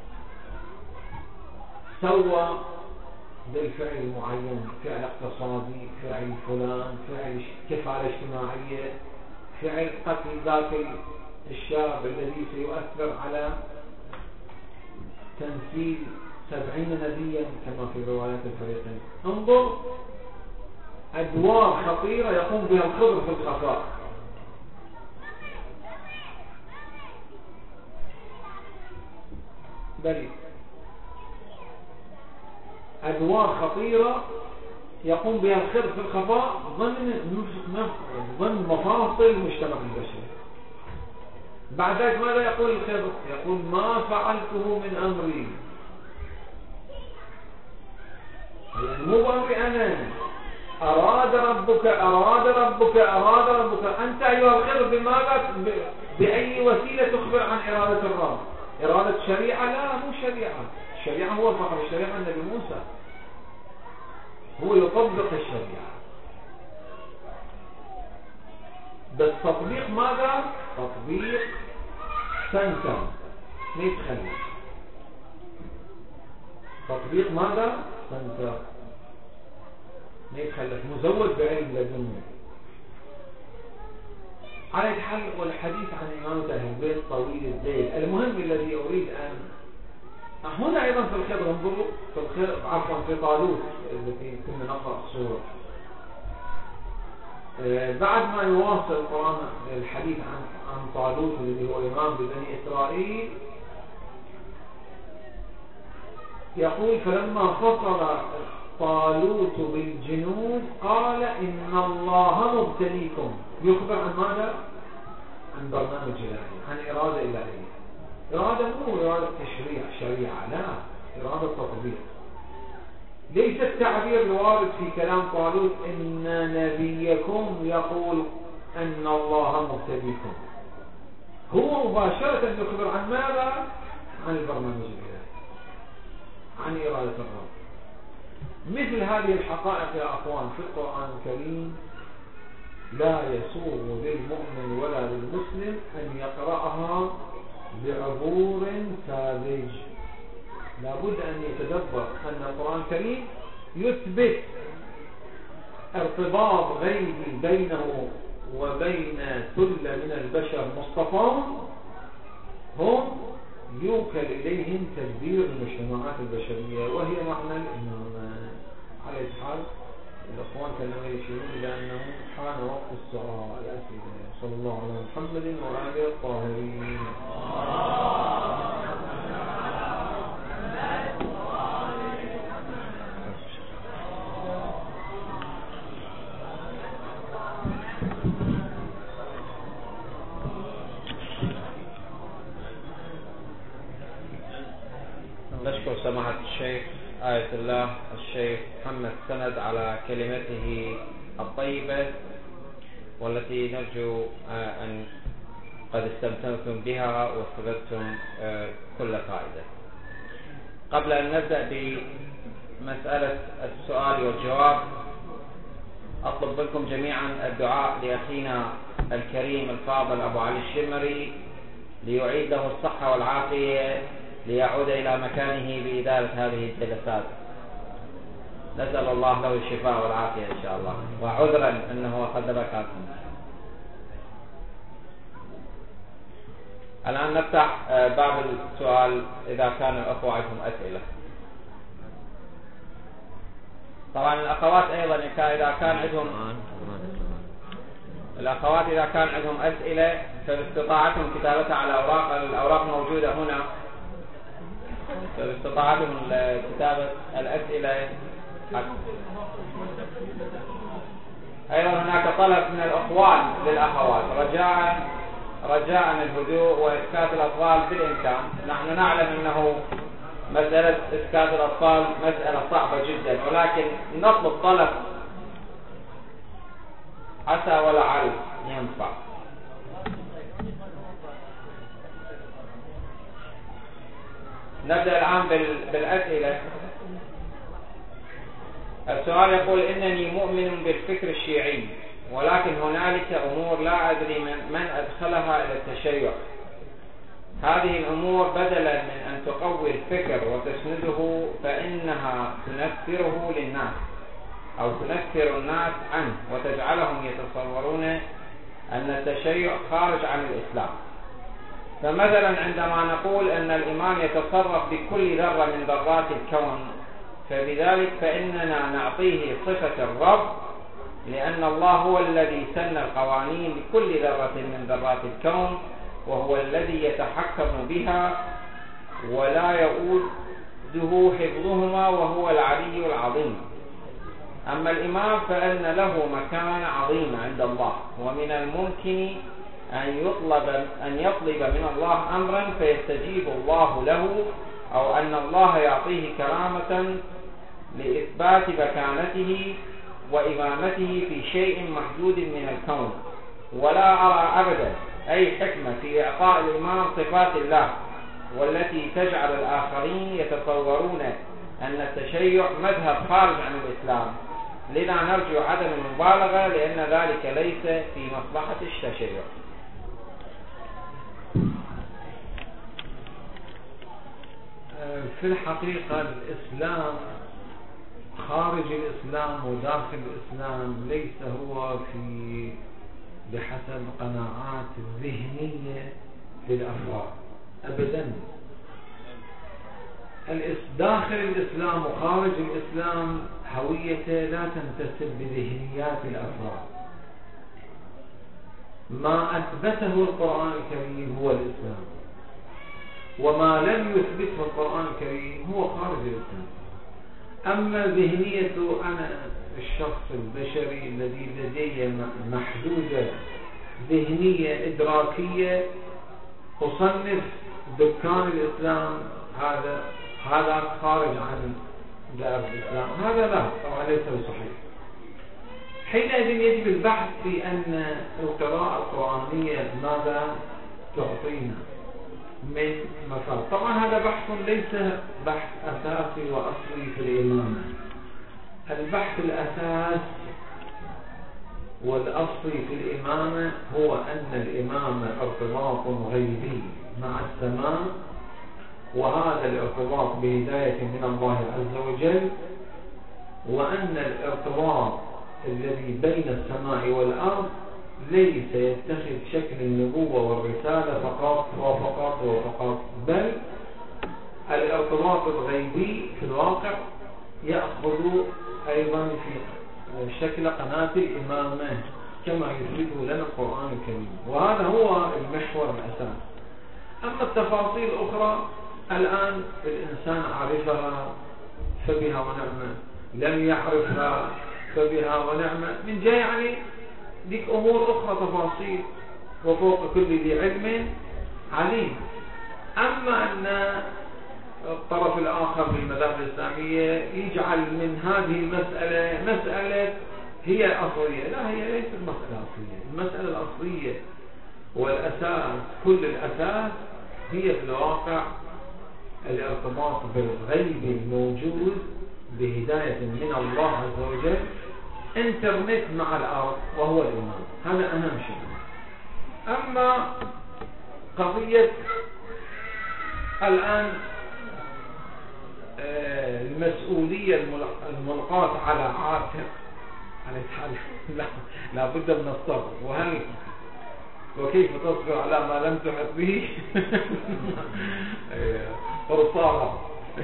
سوى بالفعل المعين، فعل اقتصادي، فعل فلان، فعل كفالة اجتماعية، فعل قتل ذاك الشاب الذي سيؤثر على تمثيل سبعين نبيا كما في روايات الفريقين. انظر أدوار خطيرة يقوم بها الخضر في الخفاء. بل أدوار خطيرة يقوم بها الخضر في الخفاء ضمن ضمن مفاصل المجتمع البشري. بعد ذلك ماذا يقول الخضر؟ يقول ما فعلته من أمري، يعني مو بأمري أنا، أراد ربك أراد ربك أراد ربك. أنت أيها الخضر بماذا بأي وسيلة تخبر عن إرادة الرب؟ إرادة شريعة؟ لا، مو شريعة. الشريعة هو فقط الشريعة النبي موسى، هو يطبق الشريعة، بس تطبيق ماذا؟ تطبيق سنتم ما يتخلف. تطبيق ماذا؟ سنتم ما يتخلف، مزود بعلم لدنه. على الحل والحديث عن إمامة أهل البيت طويل الذيل. المهم الذي أريد أن هنا أيضا في الخضر، انظروا في الخضر عفوا في طالوت التي كنا نقرأ الصورة. بعد ما يواصل القرآن الحديث عن عن طالوت الذي هو إمام ببني إسرائيل، يقول فلما فصل طالوت بالجنود قال إن الله مبتليكم. يخبر عن ماذا؟ عن برنامج إلهي، عن إرادة إلهية. إرادة مو إرادة تشريع شريعة، لا، إرادة تطبيق. ليس التعبير الوارد في كلام طالوت إن نبيكم يقول أن الله مبتليكم، هو مباشرة يخبر عن ماذا؟ عن البرنامج الإلهي، عن إرادة الرب. مثل هذه الحقائق يا أخوان في القرآن الكريم لا يسوغ للمؤمن ولا للمسلم أن يقرأها بعبور ساذج. لابد أن يتدبر أن القرآن الكريم يثبت ارتباط غيبي بينه وبين ثلة من البشر مصطفون هم يوكل إليهم تدبير المجتمعات البشرية، وهي معنى الإمامة على إسحاق الإخوان كانوا يشيرون إلى أنه حان وقت السؤال الأسئلة. صلى الله على محمد وآله الطاهرين. نشكر سماحة الشيخ آية الله الشيخ محمد سند على كلمته الطيبة، والتي نرجو أن قد استمتعتم بها واستفدتم كل فائدة. قبل أن نبدأ بمسألة السؤال والجواب، أطلب منكم جميعا الدعاء لأخينا الكريم الفاضل أبو علي الشمري ليعيد له الصحة والعافية ليعود إلى مكانه بإدارة هذه الجلسات. نسأل الله له الشفاء والعافية إن شاء الله، وعذرا أنه أخذ بكاكم. الآن نفتح باب السؤال إذا كان الأخوة عندهم أسئلة. طبعا الأخوات أيضا إذا كان عندهم الأخوات إذا كان عندهم أسئلة فباستطاعتهم كتابتها على أوراق، الأوراق موجودة هنا، فباستطاعتهم كتابة الأسئلة. أيضا هناك طلب من الأخوان للأخوات رجاء رجاء الهدوء وإسكات الأطفال بالإمكان. نحن نعلم أنه مسألة إسكات الأطفال مسألة صعبة جدا، ولكن نطلب طلب عسى ولعل ينفع. نبدأ الآن بالأسئلة. السؤال يقول: إنني مؤمن بالفكر الشيعي، ولكن هنالك أمور لا أدري من أدخلها إلى التشيع. هذه الأمور بدلا من أن تقوي الفكر وتسنده فإنها تنفره للناس أو تنفر الناس عنه وتجعلهم يتصورون أن التشيع خارج عن الإسلام. فمثلا عندما نقول أن الإمام يتصرف بكل ذرة من ذرات الكون، فبذلك فإننا نعطيه صفة الرب، لأن الله هو الذي سن القوانين لكل ذرة من ذرات الكون، وهو الذي يتحكم بها ولا يؤوده حفظهما، وهو العلي العظيم. أما الإمام فإن له مكان عظيم عند الله، ومن الممكن أن يطلب أن يطلب من الله أمرا فيستجيب الله له، أو أن الله يعطيه كرامة لإثبات مكانته وإمامته في شيء محدود من الكون. ولا أرى أبدا أي حكمة في إعطاء الإمام صفات الله، والتي تجعل الآخرين يتصورون أن التشيع مذهب خارج عن الإسلام. لذا نرجو عدم المبالغة، لأن ذلك ليس في مصلحة التشيع. في الحقيقة الإسلام خارج الإسلام وداخل الإسلام ليس هو في بحسب قناعات الذهنية للأفراد أبدا. داخل الإسلام وخارج الإسلام هويته لا تنتسب بذهنيات الأفراد. ما أثبته القرآن الكريم هو الإسلام، وما لم يثبته القرآن الكريم هو خارج الإسلام. أما ذهنية أنا الشخص البشري الذي لدي محدودة ذهنية إدراكية أصنف دكان الإسلام هذا هذا خارج عن دائرة الإسلام، هذا لا طبعا ليس صحيح. حينئذ يجب البحث في أن القراءة القرآنية ماذا تعطينا من مفاد. طبعا هذا بحث ليس بحث أساسي وأصلي في الإمامة. البحث الأساس والأصلي في الإمامة هو أن الإمامة ارتباط غيبي مع السماء، وهذا الارتباط بهداية من الله عز وجل، وأن الارتباط الذي بين السماء والأرض ليس يتخذ شكل النبوة والرسالة فقط وفقط وفقط، بل الارتباط الغيبي في الواقع يأخذ أيضا في شكل مثل قناة الإمامة كما يثبته لنا القرآن الكريم، وهذا هو المحور الأساس. أما التفاصيل الأخرى الآن الإنسان عرفها فبها ونعمة، لم يعرفها فبها ونعمة، من جاء يعني ديك أمور أخرى تفاصيل، وفوق كل ذي علم عليم. أما أن الطرف الآخر من المذاهب الإسلامية يجعل من هذه المسألة مسألة هي أصلية، لا، هي ليست مسألة أصلية. المسألة الأصلية والأساس، كل الأساس هي في الواقع الارتباط بالغيب الموجود بهداية من الله عز وجل، انترنت مع الأرض وهو الإيمان، هذا أهم شيء. أما قضية الآن المسؤولية الملقاة على عاتق على لا لابد من الصبر، وهل وكيف تصبر على ما لم تحط به فرصارها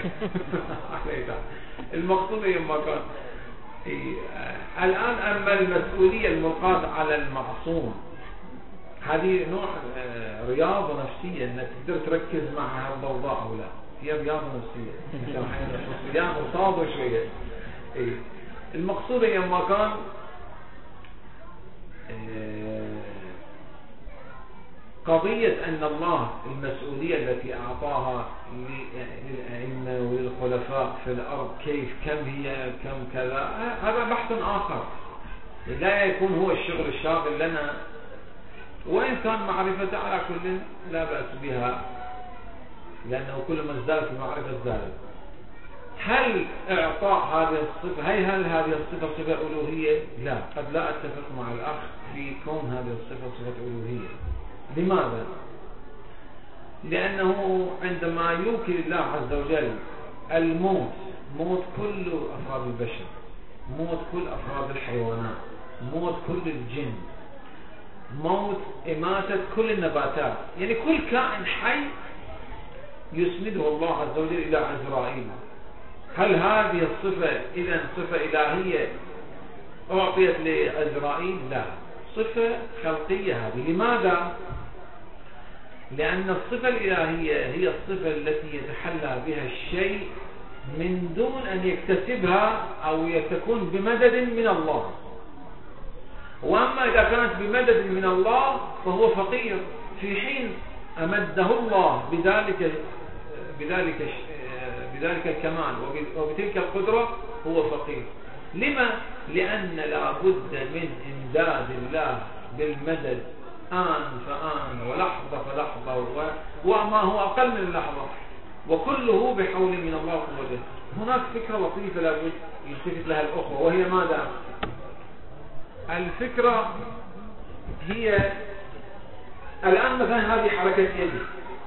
المقصود يما كان الآن. أما المسؤولية الملقاة على المعصوم، هذه نوع رياضة نفسية، انك تقدر تركز مع هالضوضاء او لا، هي رياضة نفسية يعني صعبة شوية. المقصود يما كان قضية أن الله المسؤولية التي أعطاها للأئمة وللخلفاء في الأرض كيف كم هي كم كذا، هذا بحث آخر لا يكون هو الشغل الشاغل لنا، وإن كان معرفة على كل لا بأس بها، لأنه كل ما ازداد في معرفة زاد. هل إعطاء هذه الصفة هي هل هذه الصفة صفة ألوهية؟ لا، قد لا أتفق مع الأخ في كون هذه الصفة صفة ألوهية. لماذا؟ لأنه عندما يوكل الله عز وجل الموت، موت كل أفراد البشر، موت كل أفراد الحيوانات، موت كل الجن، موت إماتة كل النباتات، يعني كل كائن حي يسنده الله عز وجل إلى عزرائيل. هل هذه الصفة إذن صفة إلهية أعطيت لعزرائيل؟ لا، صفة خلقية هذه. لماذا؟ لأن الصفة الإلهية هي الصفة التي يتحلى بها الشيء من دون أن يكتسبها أو تكون بمدد من الله. وأما إذا كانت بمدد من الله فهو فقير، في حين أمده الله بذلك بذلك بذلك الكمال وبتلك القدرة هو فقير. لما؟ لأن لا بد من إمداد الله بالمدد آن فآن ولحظة فلحظة وما هو أقل من اللحظة، وكله بحول من الله وقوته. هناك فكرة لطيفة لابد يلتفت لها الأخوة، وهي ماذا؟ الفكرة هي الآن مثلا هذه حركة يدي،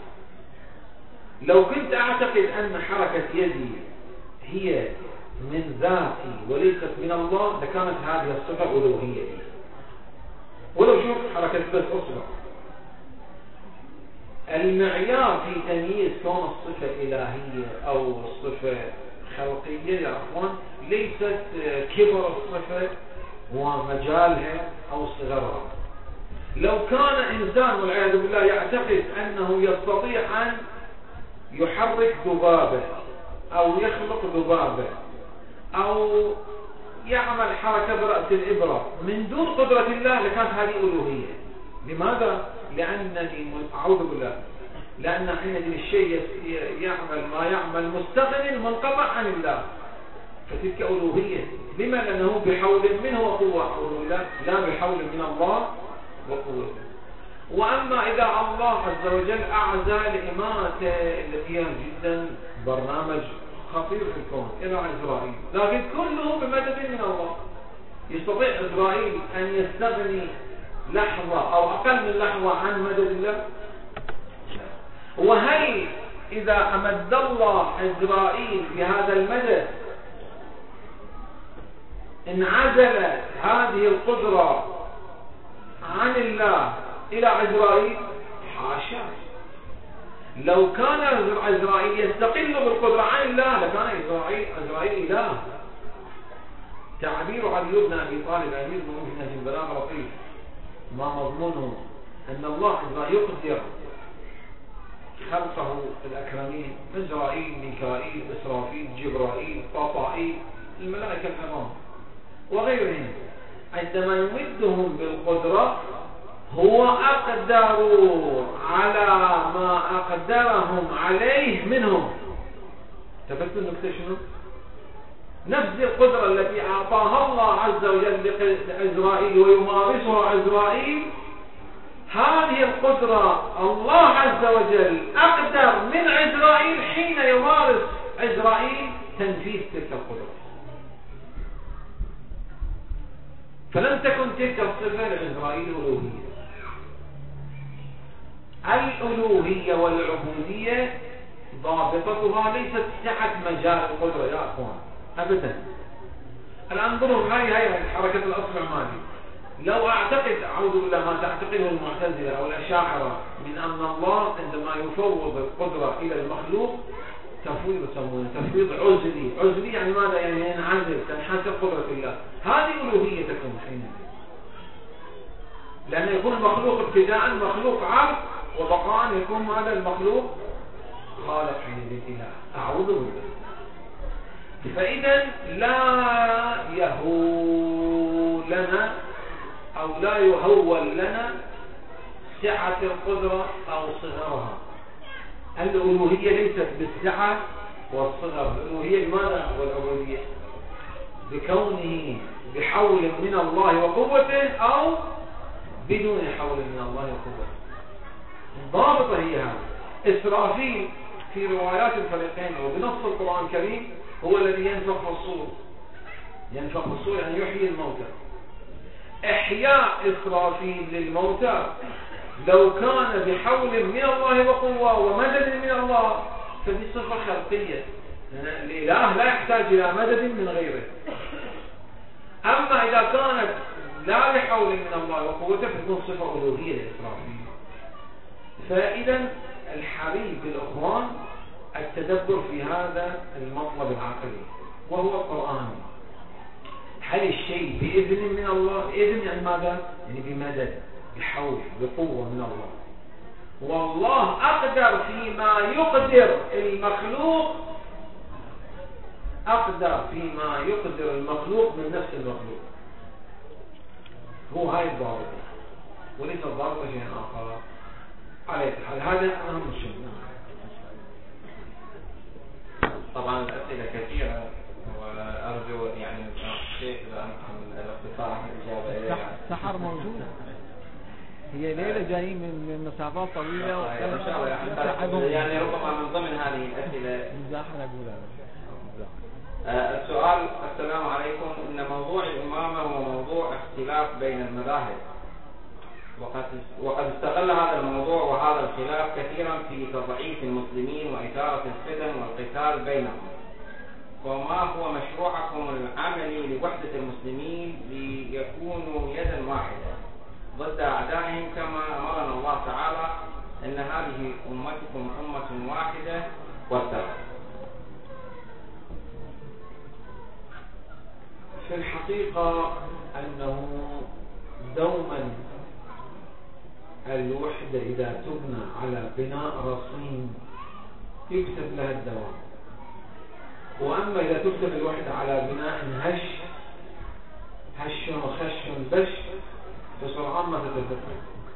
لو كنت أعتقد أن حركة يدي هي من ذاتي وليست من الله لكانت هذه الصفة ألوهية. ولو شوف حركة بس أصبع، المعيار في تمييز كون الصفة إلهية أو الصفة خلقية يا أخوان ليست كبر الصفة ومجالها أو صغرها. لو كان إنسان والعياذ بالله يعتقد أنه يستطيع أن يحرك ذبابة أو يخلق ذبابة أو يعمل حركة برأس الإبرة من دون قدرة الله لكانت هذه ألوهية. لماذا؟ لأنني أعوذ بالله لأن حين الشيء يعمل ما يعمل مستغن منقطع عن الله، فتلك ألوهية. لما؟ لأنه بحول منه وقوة، لا بحول من الله وقوته. وأما إذا الله عز وجل أعزى لإماتة التي هي جدا برنامج خطير في الكون إلى عزرائيل، لكن كله بمدد من الله. يستطيع عزرائيل أن يستغني لحظة أو أقل من لحظة عن مدد الله؟ وهل إذا أمد الله عزرائيل بهذا المدد انعزلت هذه القدرة عن الله إلى عزرائيل؟ حاشا. لو كان عزرائيل يستقل بالقدرة عن الله لكان عزرائيل عزرائيل إله. تعبير علي بن أبي طالب أمير المؤمنين في البلاغ لطيف، ما مضمونه أن الله عندما يقدر خلقه الأكرمين إسرائيل، ميكائيل، إسرافيل، جبرائيل، ططائيل، الملائكة العظام وغيرهم، عندما يمدهم بالقدرة هو أقدر على ما أقدرهم عليه منهم. تبت النكتة شنو؟ نفس القدرة التي أعطاها الله عز وجل لعزرائيل ويمارسها عزرائيل، هذه القدرة الله عز وجل أقدر من عزرائيل حين يمارس عزرائيل تنفيذ تلك القدرة. فلم تكن تلك الصفة لعزرائيل الألوهية. الألوهية والعبودية ضابطتها ليست سعة مجال القدرة يا أخوان أبدا. الآن انظروا هاي هاي حركة الأصل المالي. لو أعتقد أعوذ بالله ما تعتقده المعتزلة أو الأشاعرة من أن الله عندما يفوض القدرة إلى المخلوق تفويض يسمونه تفويض عزلي. عزلي يعني ماذا؟ يعني ينعزل، تنحسر قدرة الله. هذه ألوهية تكون حينئذ، لأن يكون المخلوق ابتداء مخلوق عبد، وبقاء يكون هذا المخلوق خالق حينئذ إله. أعوذ بالله. فإذا لا يهول لنا أو لا يهول لنا سعة القدرة أو صغرها. الألوهية ليست بالسعة والصغر. الألوهية لماذا؟ والعبودية بكونه بحول من الله وقوته أو بدون حول من الله وقوته. الضابطة هي هذا. إسرافيل في روايات الفريقين وبنص القرآن الكريم هو الذي ينفخ في الصور. ينفخ في الصور يعني يحيي الموتى. إحياء إسرافيل للموتى لو كان بحول من الله وقوة ومدد من الله فدي صفة خلقية. الإله لا يحتاج إلى مدد من غيره. أما إذا كانت لا بحول من الله وقوته فتكون صفة ألوهية لإسرافيل. فإذا الحري بالأخوان التدبر في هذا المطلب العقلي وهو القرآن. هل الشيء بإذن من الله؟ إذن يعني ماذا؟ يعني بمدد، بحول، بقوة من الله. والله أقدر فيما يقدر المخلوق، أقدر فيما يقدر المخلوق من نفس المخلوق. هو هاي الضابطة وليس الضابطة شيء آخر. على الحال هذا أهم شيء. طبعا الأسئلة كثيرة وأرجو يعني الشيخ إذا أمكن الاختصار في الإجابة إليها. السحر موجودة، هي ليلة جايين من مسافات طويلة وإن شاء الله يعني ربما من ضمن هذه الأسئلة آه السؤال: السلام عليكم، إن موضوع الإمامة هو موضوع اختلاف بين المذاهب، وقد وقد استغل هذا الموضوع وهذا الخلاف كثيرا في تضعيف المسلمين وإثارة الفتن والقتال بينهم، وما هو مشروعكم العملي لوحدة المسلمين ليكونوا يدا واحدة ضد أعدائهم كما أمرنا الله تعالى إن هذه أمتكم أمة واحدة واتقوا؟ في الحقيقة أنه دوما الوحدة إذا تبنى على بناء رصين يكتب لها الدوام، وأما إذا تكتب الوحدة على بناء هش هش وخش بش بسرعان ما تتفق.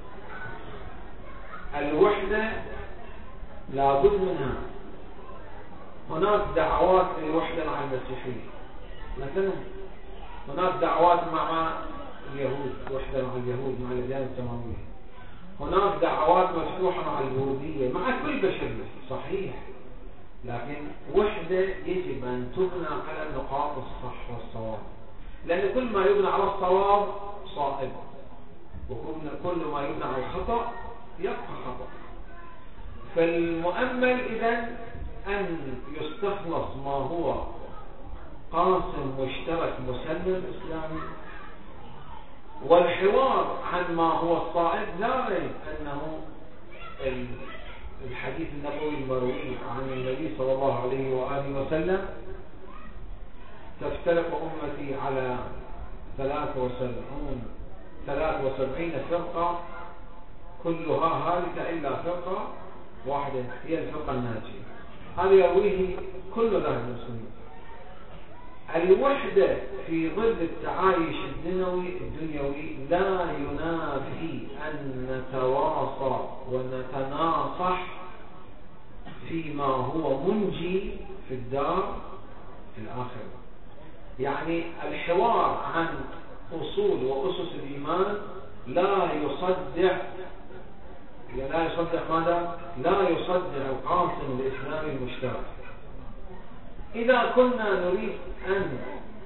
الوحدة لابد منها. هناك دعوات للوحدة مع المسيحيين، مثلا هناك دعوات مع اليهود، وحدة مع اليهود مع الأديان السماوية. هناك دعوات مفتوحة مع اليهودية مع كل بشرية، صحيح، لكن وحدة يجب أن تبنى على نقاط الصح والصواب، لأن كل ما يبنى على الصواب صائب، وكل ما يبنى على الخطأ يبقى خطأ. فالمؤمل إذن أن يستخلص ما هو قاسم مشترك مسلم إسلامي، والحوار عن ما هو الصائب لا ريب أنه الحديث النبوي المروي عن النبي صلى الله عليه وآله وسلم تفترق أمتي على ثلاث وسبعين ثلاث وسبعين فرقة كلها هالكة إلا فرقة واحدة هي الفرقة الناجية. هذا يرويه كل ذلك المسلمين. الوحدة في ظل التعايش الدنيوي الدنيوي لا ينافي أن نتواصى ونتناصح فيما هو منجي في الدار الآخرة. يعني الحوار عن أصول وأسس الإيمان لا يصدع لا يصدع ماذا؟ لا يصدع القاسم الإسلامي المشترك. إذا كنا نريد أن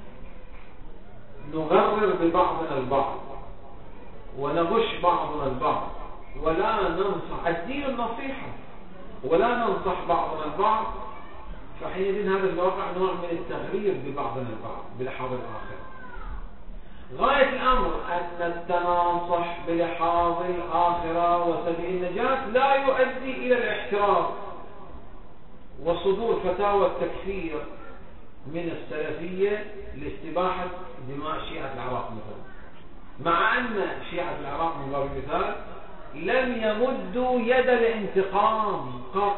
نغرر ببعضنا البعض ونغش بعضنا البعض ولا ننصح الدين النصيحة ولا ننصح بعضنا البعض، فحينئذ هذا الواقع نوع من التغرير ببعضنا البعض بلحاظ الآخرة. غاية الأمر أن التناصح بلحاظ الآخرة وسبيل النجاة لا يؤدي إلى الاحتراق وصدور فتاوى التكفير من السلفية لاستباحة دماء شيعة العراق مثلا، مع أن شيعة العراق من باب المثال لم يمدوا يد الانتقام قط.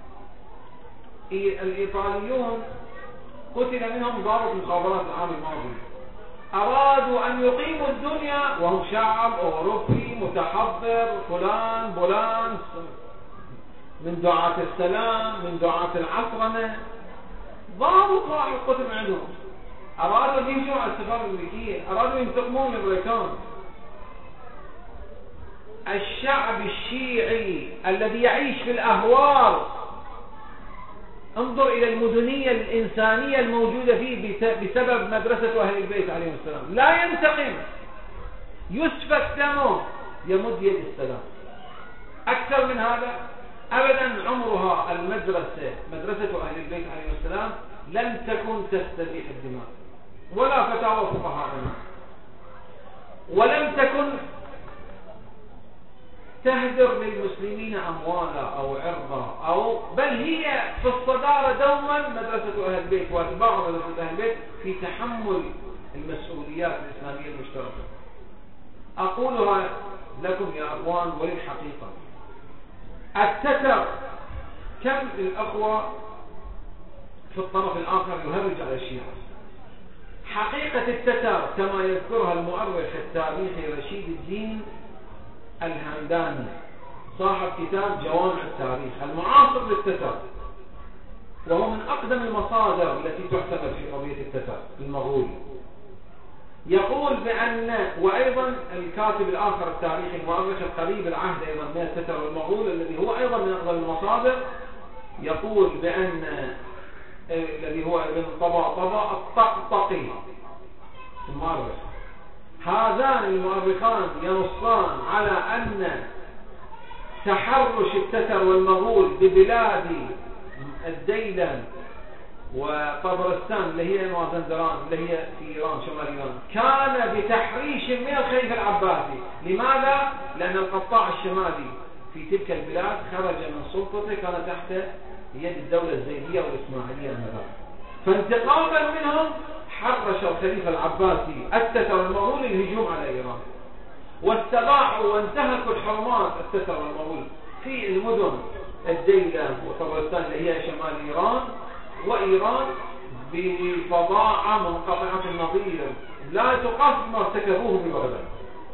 الإيطاليون قتل منهم ضابط مخابرات العام الماضي، أرادوا أن يقيموا الدنيا وهم شعب أوروبي متحضر فلان بولان من دعاة السلام من دعاة العصرنة، ضابط واحد قتل عندهم. أرادوا أن يهجموا على السفارة الأمريكية، أرادوا ينتقمون من الأمريكان. الشعب الشيعي الذي يعيش في الأهوار، انظر إلى المدنية الإنسانية الموجودة فيه بسبب مدرسة أهل البيت عليهم السلام، لا ينتقم، يسفك دمه، يمد يد السلام. أكثر من هذا أبدا عمرها المدرسة مدرسة أهل البيت عليهم السلام لم تكن تستبيح الدماء ولا فتاوى فقهاءنا، ولم تكن تهدر للمسلمين أموالا أو عرضا أو بل هي في الصدارة دوما مدرسة أهل البيت وأتباع مدرسة أهل البيت في تحمل المسؤوليات الإسلامية المشتركة. أقولها لكم يا أخوان وللحقيقة، التتر كم الأخوة في الطرف الآخر يهرج على الشيعة. حقيقة التتر كما يذكرها المؤرخ التاريخي رشيد الدين الهمداني صاحب كتاب جوامع التاريخ المعاصر للتتر، وهو من أقدم المصادر التي تعتمد في قضية التتر المغول، يقول بأن وأيضا الكاتب الآخر التاريخي المؤرخ القريب العهد أيضا من التتر والمغول الذي هو أيضا من أقدم المصادر يقول بأن الذي هو ابن طباطبة الطقطقي المؤرخ، هذان المؤرخان ينصان على أن تحرش التتر والمغول ببلاد الديلم وطبرستان اللي هي مازندران اللي هي في إيران شمال إيران كان بتحريش من الخليفة العباسي. لماذا؟ لأن القطاع الشمالي في تلك البلاد خرج من سلطته كان تحت يد الدولة الزيدية والإسماعيلية المذاهب، فانتقاما منهم حرش الخليفة العباسي التتر والمغول الهجوم على إيران، واستباحوا وانتهكوا الحرمات التتر والمغول في المدن الديلم وطبرستان اللي هي شمال إيران وإيران بفظاعة منقطعة النظير لا تقاس ما ارتكبوه ببغداد.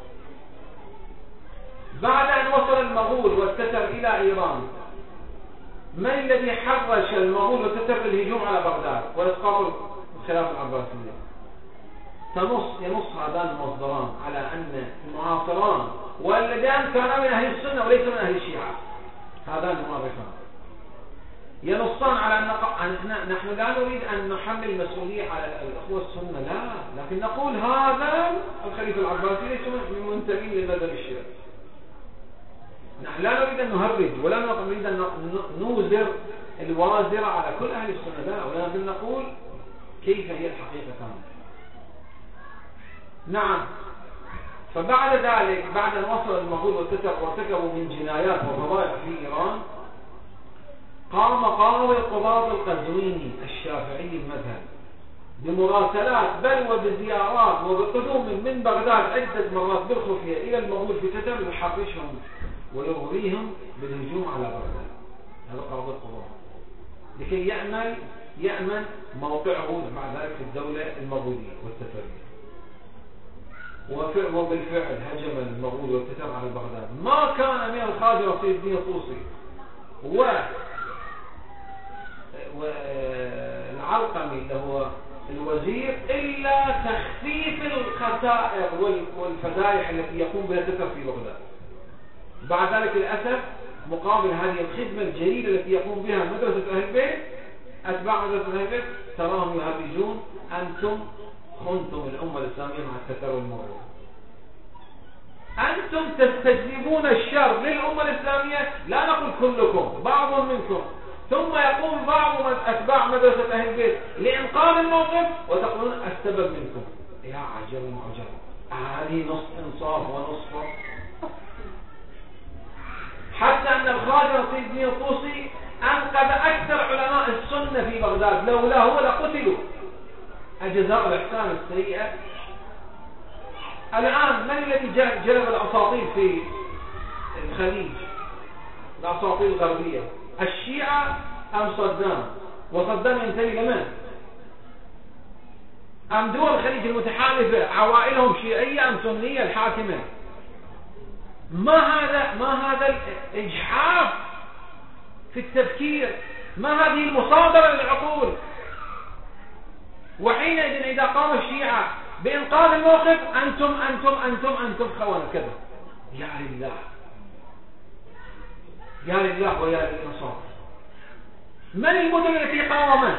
بعد أن وصل المغول والتتر إلى إيران، من الذي حرش المغول والتتر للهجوم على بغداد وإسقاط الخلافة العباسية؟ تنص ينص هذان المصدران على أن المعاصران والذان كانا من أهل السنة وليس من أهل الشيعة، هذان المؤرخان ينصان على أن نحن لا نريد أن نحمل المسؤولية على الأخوة السنة، لا، لكن نقول هذا الخليفة العباسي ليس من منتمين للمذهب الشيعي. نحن لا نريد أن نهرج ولا نريد أن نوزر الوازرة على كل أهل السنة، لا، ولكن نقول كيف هي الحقيقة كانت. نعم. فبعد ذلك بعد أن وصل المغول والتتر وارتكبوا من جنايات وفضائح في إيران، قام قاضي القضاة القزويني الشافعي المذهب بمراسلات بل وبزيارات وبقدوم من بغداد عدة مرات بالخفية إلى المغول في تتر يحرشهم ويغريهم بالهجوم على بغداد. هذا قاضي القضاء لكي يعمل يأمن موقعه بعد ذلك في الدولة المغولية والتترية. وبالفعل هجم المغول والتتر على بغداد. ما كان من الخواجة رصيد الدين الطوسي والعلقمي اللي هو الوزير إلا تخفيف الخسائر والفزايح التي يقوم بها التتر في بغداد. بعد ذلك للأسف مقابل هذه الخدمة الجليلة التي يقوم بها مدرسة أهل البيت أتباع مدرسة أهل البيت تراهم يهرجون أنتم خنتم الأمة الإسلامية مع التتر والمغول. أنتم تستجلبون الشر للأمة الإسلامية، لا نقول كلكم، بعض منكم، ثم يقوم بعض أتباع مدرسة أهل البيت لإنقاذ الموقف وتقولون السبب منكم. يا عجب وعجب، هذه نص إنصاف ونصف. حتى أن الخواجة رصيد الدين الطوسي أنقذ أكثر علماء السنة في بغداد، لولا هو لقتلوا. الجزاء الإحسان السيئة. الآن من الذي جلب الأساطير في الخليج؟ الأساطير الغربية، الشيعة أم صدام؟ وصدام ينتمي لمن؟ أم دول الخليج المتحالفة عوائلهم شيعية أم سنية الحاكمة؟ ما هذا ما هذا الإجحاف في التفكير؟ ما هذه المصادرة للعقول؟ وحينئذ إذا قام الشيعة بإنقاذ الموقف أنتم أنتم أنتم أنتم خوان كذا. يا لله يا لله ويا للنصارى. من المدن التي قاومت؟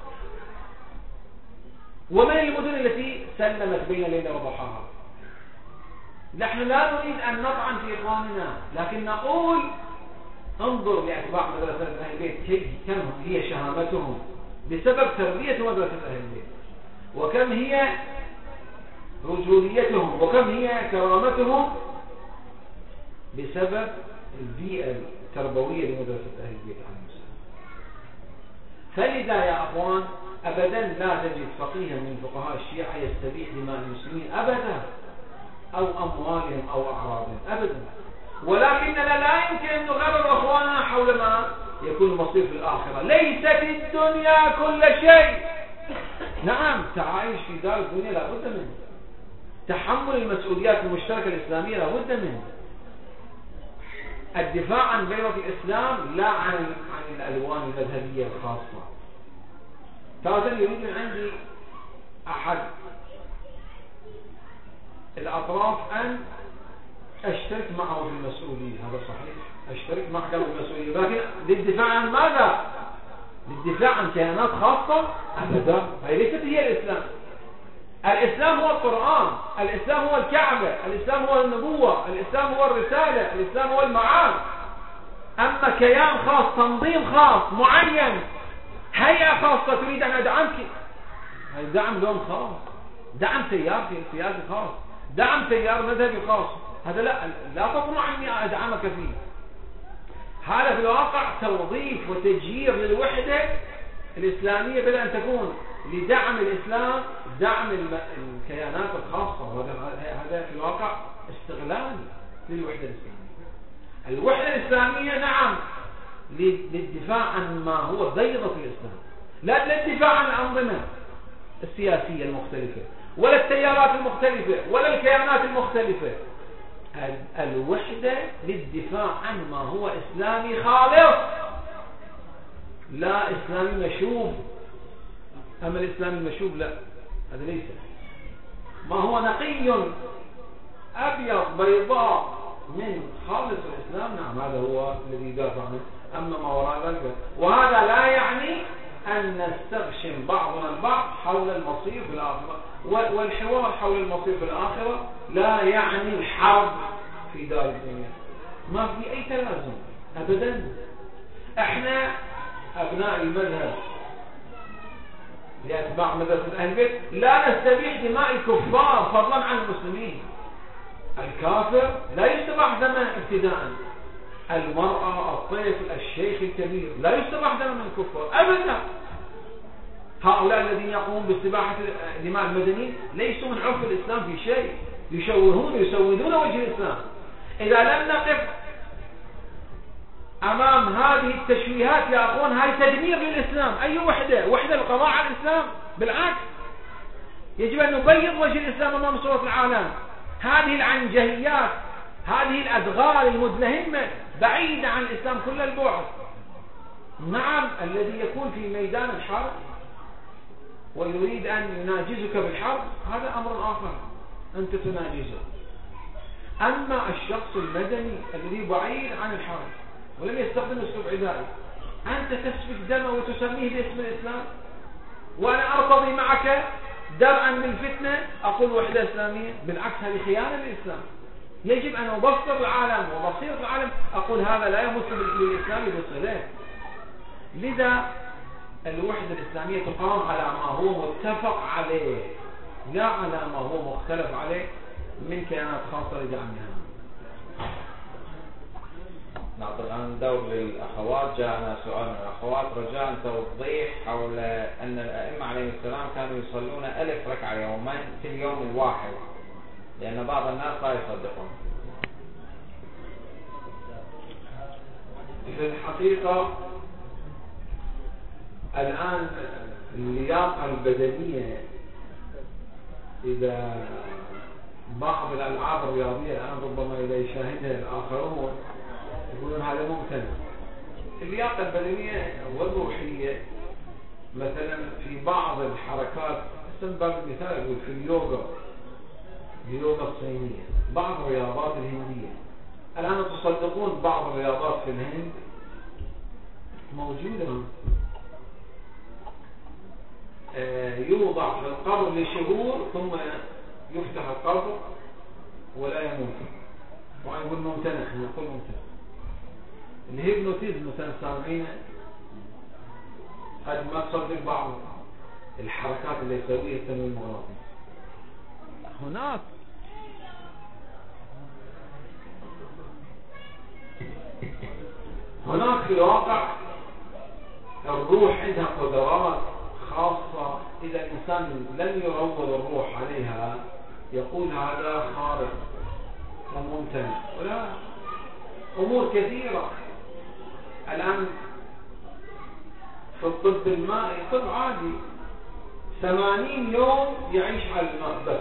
ومن المدن التي سلمت بين ليلة وضحاها؟ نحن لا نريد أن نطعن في إخواننا، لكن نقول انظر لأتباع مدرسة أهل البيت كم هي شهامتهم بسبب تربية مدرسة أهل البيت، وكم هي رجوليتهم، وكم هي كرامتهم بسبب البيئة التربوية لمدرسة أهل البيت عليهم السلام. فلذا يا أخوان أبدا لا تجد فقيها من فقهاء الشيعة يستبيح دماء المسلمين أبدا، أو أموالهم أو أعراضهم أبدا. ولكننا لا يمكن أن نغرر أخواننا حول ما يكون المصير في الآخرة. ليست الدنيا كل شيء. نعم تعايش في دار الدنيا لا بد منه، تحمل المسؤوليات المشتركة الإسلامية لا بد منه، الدفاع عن بيضة الإسلام لا عن عن الألوان المذهبية الخاصة. ترى يريد من عندي أحد الأطراف أن أشترك معه في المسؤولية، هذا صحيح، أشترك معه في المسؤولية، لكن للدفاع عن ماذا؟ للدفاع عن كيانات خاصة؟ أبدا، هذه ليست هي الإسلام. الإسلام هو القرآن، الإسلام هو الكعبة، الإسلام هو النبوة، الإسلام هو الرسالة، الإسلام هو المعاد. أما كيان خاص، تنظيم خاص معين، هيئة خاصة تريد أن أدعمك، هذا دعم لون خاص، دعم تيار سياسي خاص، دعم تيار مذهبي خاص، هذا لا لا تطمع أني أدعمك فيه. هذا في الواقع توظيف وتجيير للوحدة الإسلامية بدل أن تكون لدعم الإسلام دعم الكيانات الخاصة. هذا في الواقع استغلال للوحدة الإسلامية. الوحدة الإسلامية نعم للدفاع عن ما هو بيضة الإسلام، لا للدفاع عن الأنظمة السياسية المختلفة ولا التيارات المختلفة ولا الكيانات المختلفة. الوحدة للدفاع عن ما هو إسلامي خالص، لا إسلامي مشوب. أما الإسلام المشوب لا، هذا ليس. ما هو نقي أبيض بيضاء من خالص الإسلام نعم هذا هو الذي يدافع عنه. أما ما وراء ذلك، وهذا لا يعني أن نستغشم بعضنا البعض حول المصير في الآخرة، والحوار حول المصير في الآخرة لا يعني الحرب في دار الدنيا، ما في أي تلازم أبدا. احنا أبناء المذهب لأتباع مدرسة أهل البيت لا نستبيح دماء الكفار فضلا عن المسلمين. الكافر لا يستباح دمه ابتداء، المرأة، الطفل، الشيخ الكبير لا يستباح دمه من الكفار أبدا. هؤلاء الذين يقومون باستباحة دماء المدنيين ليسوا من عرف الإسلام في شيء، يشوهون يسودون وجه الإسلام. إذا لم نقف أمام هذه التشويهات يا أخوان هاي تدمير للإسلام. أي وحدة؟ وحدة القضاء على الإسلام؟ بالعكس، يجب أن نبيض وجه الإسلام أمام صورة العالم. هذه العنجهيات، هذه الأدغال المدلهمة بعيدة عن الإسلام كل البعد. نعم، الذي يكون في ميدان الحرب ويريد أن يناجزك بالحرب هذا أمر آخر، أنت تناجزه. أما الشخص المدني الذي بعيد عن الحرب ولم يستخدم أسلوب عدائي، أنت تسفك دمه وتسميه باسم الإسلام، وأنا أرتضي معك درءا للفتنة أقول وحدة إسلامية. بالعكس، هذه خيانة للإسلام. يجب أن أبصر العالم وبصيرة العالم أقول هذا لا يمس بالإسلام بصلة. لذا الوحدة الإسلامية تقام على ما هو متفق عليه، لا على ما هو مختلف عليه من كيانات خاصة لدعمها. نعطي الآن دور للأخوات. جاءنا سؤال من الأخوات رجاء توضيح حول أن الأئمة عليهم السلام كانوا يصلون ألف ركعة يومين في اليوم الواحد، لأن بعض الناس لا يصدقون. في الحقيقة الآن اللياقة البدنية، إذا بعض الألعاب الرياضية الآن ربما إذا يشاهدها الآخرون يقولون هذا ممتنع. اللياقة البدنية والروحية مثلا في بعض الحركات، مثلا باب المثال يقول في اليوغا، اليوغا الصينية، بعض الرياضات الهندية. الآن تصدقون بعض الرياضات في الهند موجودة، يوضع في القبر لشهور ثم يفتح القبر ولا يموت، ويقول ممتنع. نقول ممتنع. الهيبنوتيزم سنة سامعين قد ما تصدق بعض الحركات اللي يسويها التنويم المغناطيسي. هناك هناك في الواقع الروح عندها قدرات خاصة، إذا الإنسان لم يروض الروح عليها يقول هذا خارق وممتنع. ولا أمور كثيرة الآن في الطب المائي، طب عادي ثمانين يوم يعيش على الماء بس.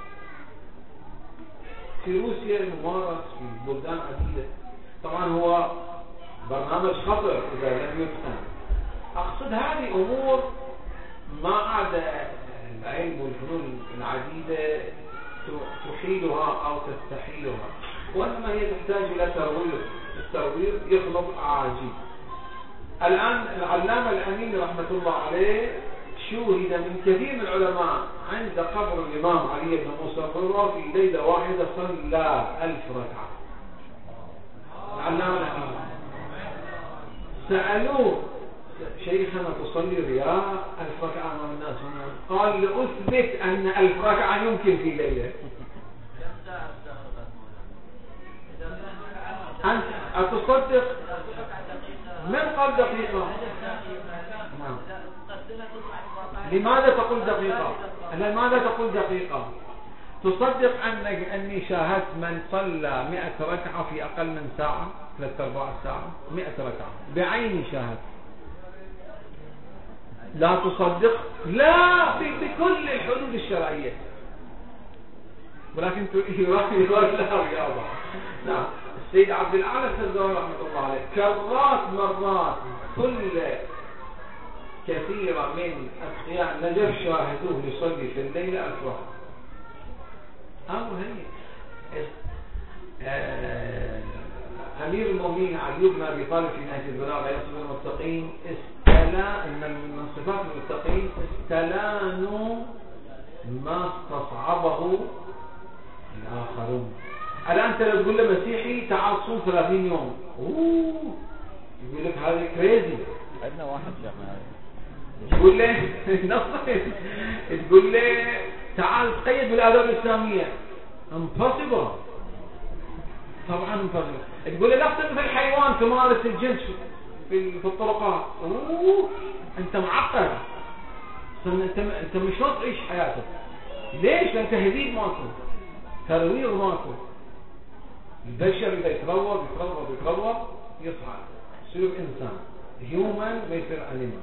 في روسيا الممارس في بلدان عديدة. طبعا هو برنامج خطر إذا لم يتقن. أقصد هذه أمور ما عاد العلم والفنون العديدة تحيلها أو تستحيلها، وإنما هي تحتاج إلى ترويض. الترويض يخلق أعاجيب. الآن العلامة الأمين رحمة الله عليه شوهد من كثير من العلماء عند قبر الإمام علي بن موسى الرضا في ليلة واحدة صلى ألف ركعة. العلامة الأمين سألوه شيخنا تصلي رياء ألف ركعة أمام الناس هنا؟ قال لأثبت أن ألف ركعة يمكن في ليلة. أنت أتصدق من قال دقيقة؟ نعم. لماذا تقول دقيقة؟ لماذا تقول دقيقة؟ تصدق أنك أني شاهدت من صلى مئة ركعة في أقل من ساعة، ثلاثة أرباع ساعة، مئة ركعة بعيني شاهدت. لا تصدق؟ لا، في بكل الحدود الشرعية، ولكن يراقي لها رياضة. نعم. السيد عبد الأعلى السرداوي رحمة الله عليه كرات مرات كل كثيرة من أتقياء النجف شاهدوه يصلي في الليلة ألف ركعة. أمر هي أمير المؤمنين علي بن أبي طالب في نهج البلاغة يصف المتقين استلا إن من صفات المتقين استلانوا ما استصعبه الآخرون. الآن أنت لو تقول له مسيحي تعال صوم ثلاثين يوم، أوه يقول لك هذا كريزي. عندنا واحد شيخنا تقول له نصر، تقول له تعال تقيد بالآداب الإسلامية، impossible. طبعا impossible. تقول له لا تقتل الحيوان تمارس الجنس في في الطرقات، اوه انت معقد. انت انت مش شرط تعيش حياتك. ليش؟ لان تهذيب ماكو، ترويض ماكو. البشر اذا يتروض يتروض يتروض يصعد يصير انسان هيومن ويصير انيمال.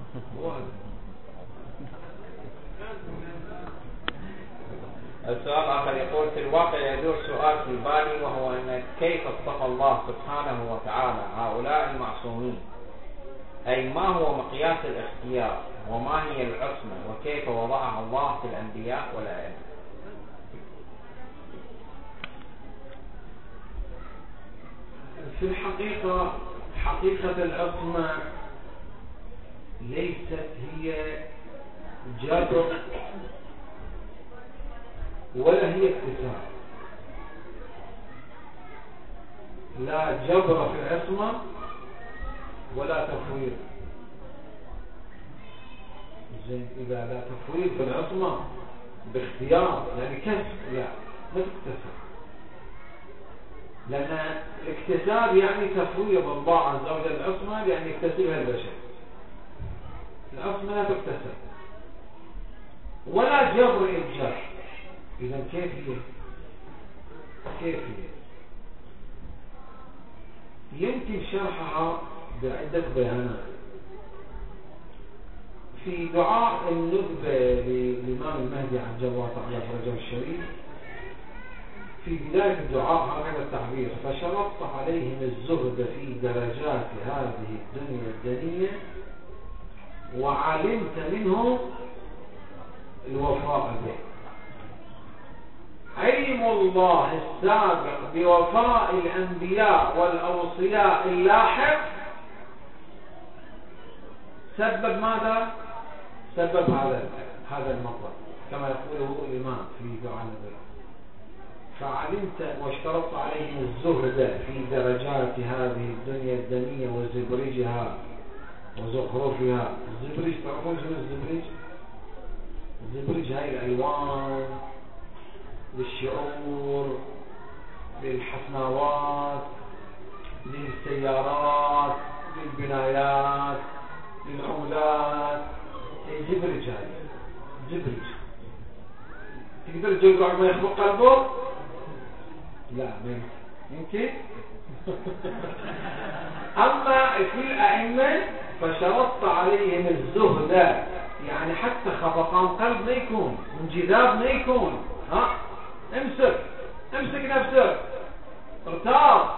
السؤال الآخر يقول: في الواقع يدور سؤال في بالي، وهو أن كيف اصطفى الله سبحانه وتعالى هؤلاء المعصومين؟ أي ما هو مقياس الاختيار؟ وما هي العصمة؟ وكيف وضعها الله في الأنبياء والأئمة؟ في الحقيقة حقيقة العصمة ليست هي جبر ولا هي اكتساب. لا جبر في العصمة ولا تفويض. زين، إذا لا تفويض في العصمة باختيار يعني كسب، لا ما تكتسب. لأن الاكتساب يعني تفويض الله عز وجل العصمة لأن يكتسبها البشر. العصمة لا تكتسب ولا جبر إبجار. إذا كيف هي؟ كيف هي؟ يمكن شرحها بعدة بيانات. في دعاء الندبة للإمام المهدي عجل الله تعالى فرجه الشريف، في بداية الدعاء هكذا التعبير: فشرطت عليهم الزهد في درجات هذه الدنيا الدنية وعلمت منهم الوفاء به. علم الله السابق بوفاء الأنبياء والأوصياء اللاحق سبب ماذا؟ سبب هذا هذا المطلب كما يقوله الإمام في دعاء النبي. فعلمت واشترطت عليهم الزهد في درجات هذه الدنيا الدنية وزبرجها وزخرفها. الزبرج تعرفون شنو الزبرج؟ الزبرج هاي الألوان للشعور، للحفناوات، للسيارات، للبنايات، للعملات. الزبرج هاي زبرج. تقدر تجيب واحد ما يخبط قلبه؟ لا ما يمكن. أما في الأئمة فشرطت عليهم الزهد، يعني حتى خفقان قلب ما يكون، انجذاب ما يكون. ها امسك امسك نفسك، ارتاض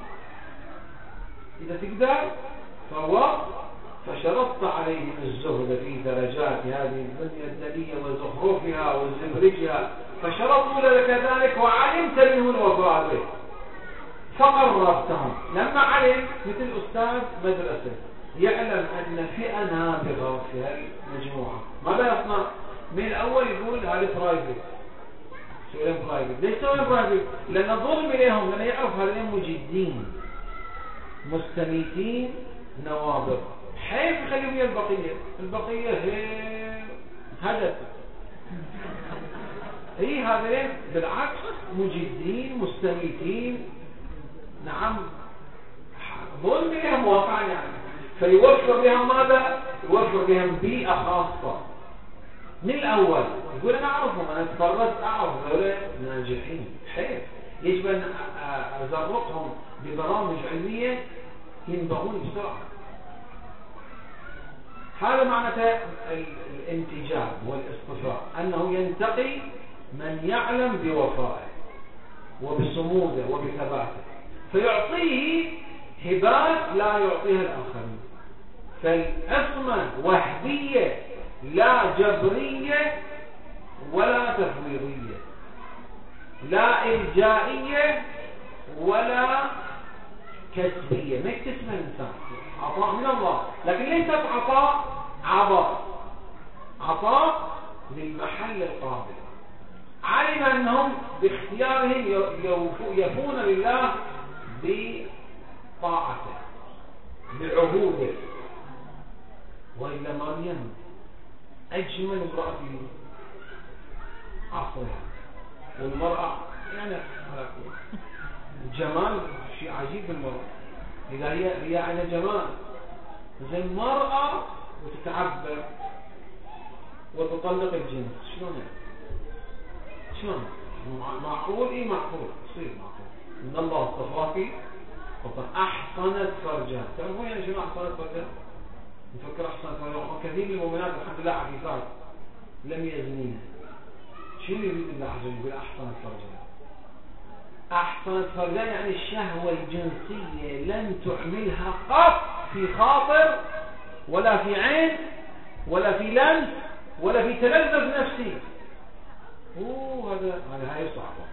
إذا تقدر. فهو فشرطت عليهم الزهد في درجات هذه الدنيا الدنية وزخرفها وزبرجها، فشرطوا لك ذلك وعلمت منه الوفاء به فقربتهم. لما علم مثل أستاذ مدرسة يعلم أن فئة نابغة في هذه المجموعة، ماذا يصنع؟ من الأول يقول هذا برايفت، سوين برايفت. ليش سوين برايفت؟ لأن ظلم إليهم، لأن يعرف هذين مجدين مستميتين نوابغ، حيث يخليهم البقية. البقية هي هدف هي هذين بالعكس مجدين مستميتين. نعم ظلم إليهم واقعا يعني. فيوفر بهم ماذا؟ يوفر بهم بيئة خاصة من الأول. يقول أنا أعرفهم، أنا تفرست أعرف هؤلاء ناجحين، حيث يجب أن أزرقهم ببرامج علمية ينبغون بسرعة. هذا معنى الانتجاب والاصطفاء، أنه ينتقي من يعلم بوفائه وبصموده وبثباته فيعطيه هبات لا يعطيها الآخرين. فالعصمة وحدية لا جبرية ولا تفويضية، لا إلجائية ولا كسبية. ما يكتسب الإنسان، عطاء من الله، لكن ليست عطاء عطاء عطاء للمحل القابل. علم أنهم باختيارهم يفون لله بطاعته بعهوده. وإلا مريم أجمل امرأة في عصرها، والمرأة يعني الجمال شيء عجيب بالمرأة، إذا هي هي على جمال زي المرأة وتتعبر وتطلق الجنس. شلون يعني؟ شلون؟ معقول؟ اي معقول، يصير معقول. ان الله اصطفاكي فاحصنت فرجها. تعرفون يعني شنو احصنت فرجها؟ نفكر احصنت فرجها، كثير من المؤمنات الحمد لله عفيفات لم يزنين. شنو يريد الله عز وجل يقول احصنت فرجها؟ احصنت فرجها يعني الشهوة الجنسية لن تعملها قط في خاطر ولا في عين ولا في لمس ولا في تلذذ نفسي. اوه هذا هذا هاي صعبة.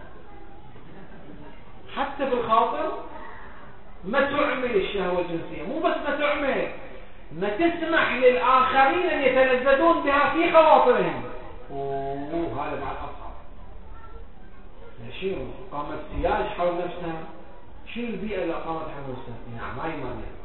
حتى بالخاطر ما تعمل الشهوة الجنسية، مو بس ما تعمل، ما تسمح للآخرين أن يتلذذون بها في خواطرهم. اوه هذا بعد أصعب. شنو قامت سياج حول نفسها؟ شنو البيئة اللي قامت حول نفسها؟ نعم ما يمانع.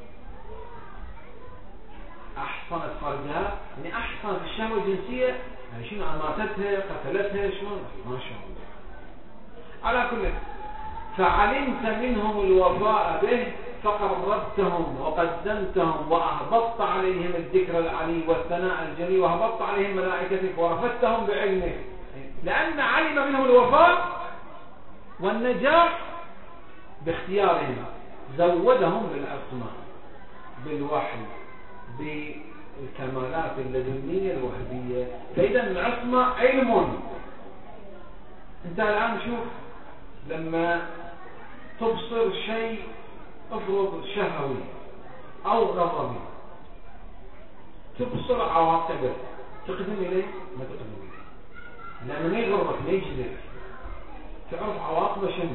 أحصنت فرجها يعني أحصنت الشهوة الجنسية، يعني شنو أماتتها قتلتها شلون؟ ما شاء الله. على كل فعلمت منهم الوفاء به فقربتهم وقدمتهم وأهبطت عليهم الذكر العلي والثناء الجليل وهبطت عليهم ملائكتك ورفتهم بعلمك، لأن علم منهم الوفاء والنجاح باختيارهم زودهم بالأسماء بالوحي بالكمالات اللدنية الوهبية. فإذا العصمة علم. انت الآن شوف لما تبصر شيء افرض شهوي او غضبي، تبصر عواقبه، تقدم اليه؟ ما تقدم اليه، لانه ما يغرك ما يجذبك، تعرف عواقبه شنو.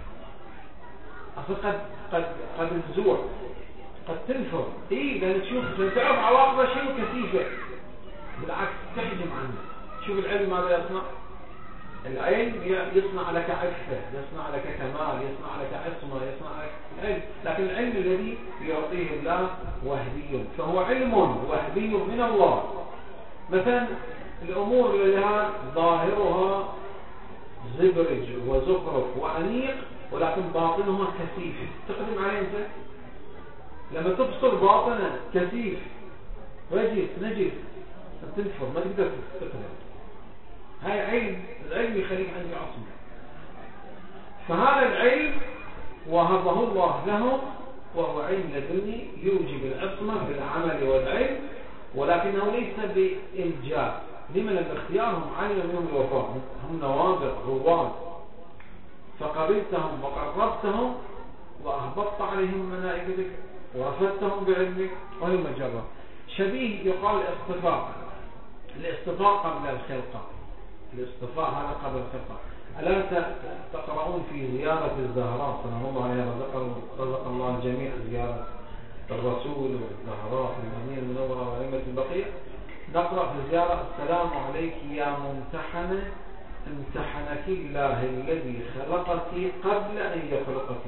اصلا قد قد قد تزوع قد تنفر، اي لان تشوف تعرف عواقبه شنو كثيفه، بالعكس تحجم عنه. شوف العلم ماذا يصنع؟ العلم يصنع لك عفة، يصنع لك كمال، يصنع لك عصمة، يصنع لك علم. لكن العلم الذي يعطيه الله وهبي، فهو علم وهبي من الله. مثلا الأمور اللي لها ظاهرها زبرج وزخرف وأنيق ولكن باطنها كثيف، تقدم عليه انت؟ لما تبصر باطنه كثيف رجس نجس تنفر، ما تقدر تقدم. هاي علم، العلم يخليك عندي عصمة. فهذا العلم وهبه الله لهم وهو علم لدني يوجب العصمة بالعمل والعلم، ولكنه ليس بإلجاء. لمن باختيارهم علم منهم الوفاء، هم نوابغ رواد، فقبلتهم وقربتهم وأهبطت عليهم ملائكتك ورفدتهم بعلمك وهم جرى. شبيه يقال اصطفاء. الاصطفاء قبل الخلقة، الاصطفاء هذا قبل الخلقة. ألا تقرؤون في زيارة الزهراء سلام الله عليها، رزق, رزق الله الجميع زيارة الرسول والزهراء في المدينة المنورة وأئمة البقيع. نقرأ في الزيارة: السلام عليك يا ممتحنة، امتحنك الله الذي خلقك قبل أن يخلقك.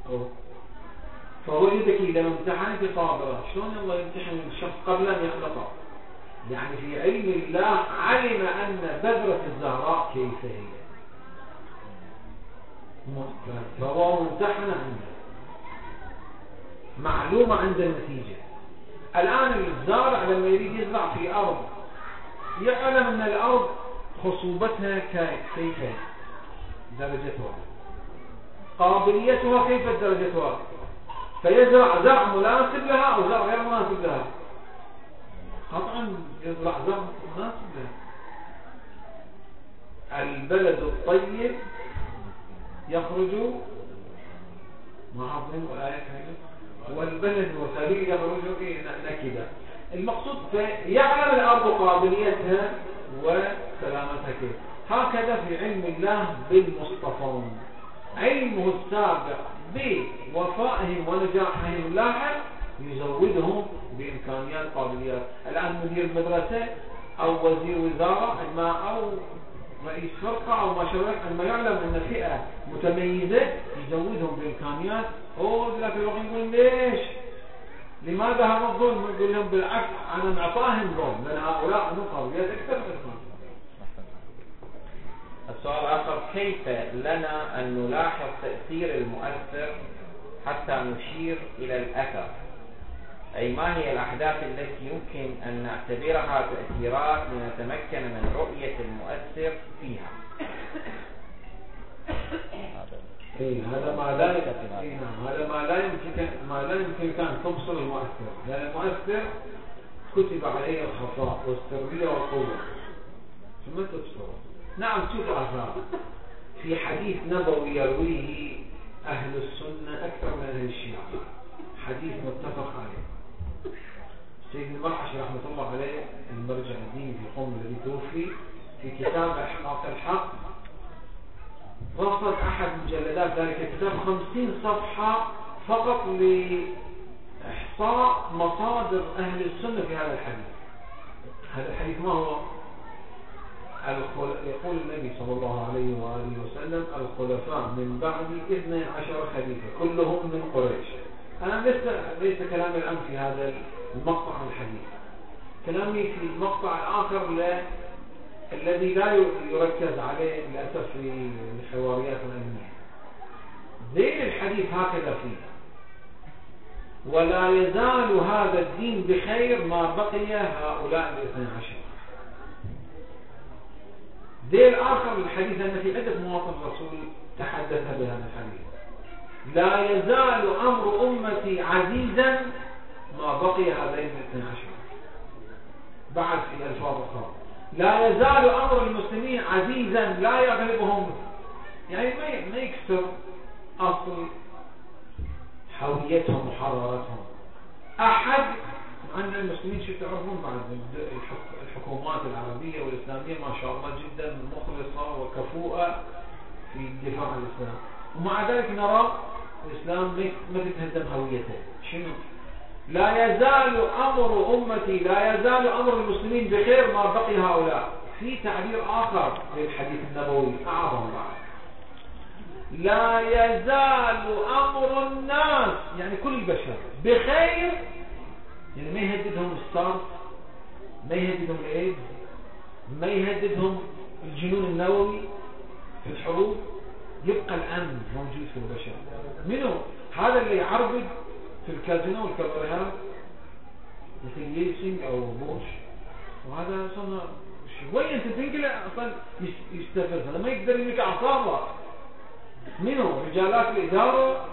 فوجدك لما امتحنك صابرة. شلون الله يمتحن الشخص قبل أن يخلقه؟ يعني في علم الله علم أن بذرة الزهراء كيف هي، فهو ممتحن عنده، معلومة عند النتيجة. الآن الزارع لما يريد يزرع في أرض يعلم أن الأرض خصوبتها كيف درجتها، قابليتها كيف درجتها، فيزرع زرع مناسب لها أو زرع غير مناسب لها. قطعا يزرع زرع مناسب لها. البلد الطيب يخرج معظم الآيات والبلد الخبيث يخرج نكدا. المقصود يعلم الأرض قابليتها وسلامتها كيف. هكذا في علم الله بالمصطفون، علمه السابق بوفائهم ونجاحهم اللاحق يزودهم بإمكانيات قابليات. الآن مدير المدرسة أو وزير وزارة أو رئيس فرقة أو ما شابه، عندما يعلم أن فئة متميزة يزودهم بإمكانيات. أوه لكن يقول ليش؟ لماذا هذا الظلم؟ يقول لهم بالعكس أنا نعطاهم ظلم لأن هؤلاء عندهم قابليات أكثر منهم. السؤال الآخر: كيف لنا أن نلاحظ تأثير المؤثر حتى نشير إلى الأثر أي ما هي الأحداث التي يمكن أن نعتبرها تأثيرات لنتمكن من رؤية المؤثر فيها؟ إيه هذا ما لا إيه هذا ما لا يمكن ما لا يمكن كان تبصر المؤثر، لأن المؤثر كتب عليه الخطأ والسرية والقوة ثم تبصر. نعم شوف آثار في حديث نبوي يرويه أهل السنة أكثر من أهل الشيعة، حديث متفق عليه. سيد المرعشي رحمة الله عليه المرجع الديني في قوم الذي توفي في كتاب إحقاق الحق رصد أحد مجلدات ذلك الكتاب خمسين صفحة فقط لإحصاء مصادر أهل السنة في هذا الحديث. هذا الحديث ما هو؟ يقول النبي صلى الله عليه وآله وسلم الخلفاء من بعد اثني عشر خليفة كلهم من قريش. أنا ليس ليس كلامي الآن في هذا المقطع الحديث، كلامي في المقطع الآخر ل... الذي لا يركز عليه للأسف في الحواريات العلمية. ذيل الحديث هكذا فيه: ولا يزال هذا الدين بخير ما بقي هؤلاء الاثني عشر. ذيل آخر الحديث أن في عدة مواطن الرسول تحدث بهذا الحديث: لا يزال أمر أمتي عزيزا ما بقي هذين الاثني عشر. بعد في ألفاظ أخرى: لا يزال أمر المسلمين عزيزا لا يغلبهم، يعني ما يكسر أصل حويتهم وحرارتهم أحد. عندنا المسلمين شو تعرفون بعد الحكومات العربية والإسلامية ما شاء الله جدا مخلصة وكفوءة في الدفاع عن الإسلام، ومع ذلك نرى الإسلام ما تتهدم هويته. شنو؟ لا يزال أمر أمتي لا يزال أمر المسلمين بخير ما بقي هؤلاء. في تعبير آخر للحديث النبوي أعظم بعد: لا يزال أمر الناس، يعني كل البشر، بخير، يعني ما يهددهم السارس، ما يهددهم الإيدز، ما يهددهم الجنون النووي في الحروب، يبقى الأمن موجود في البشر. منه هذا اللي يعربد في الكازينو والكبريات مثل يلسينج أو بوش، وهذا صنع شوية انت تنقله أصلا يستفز، هذا ما يقدر يملك أعصابه. منه رجالات الإدارة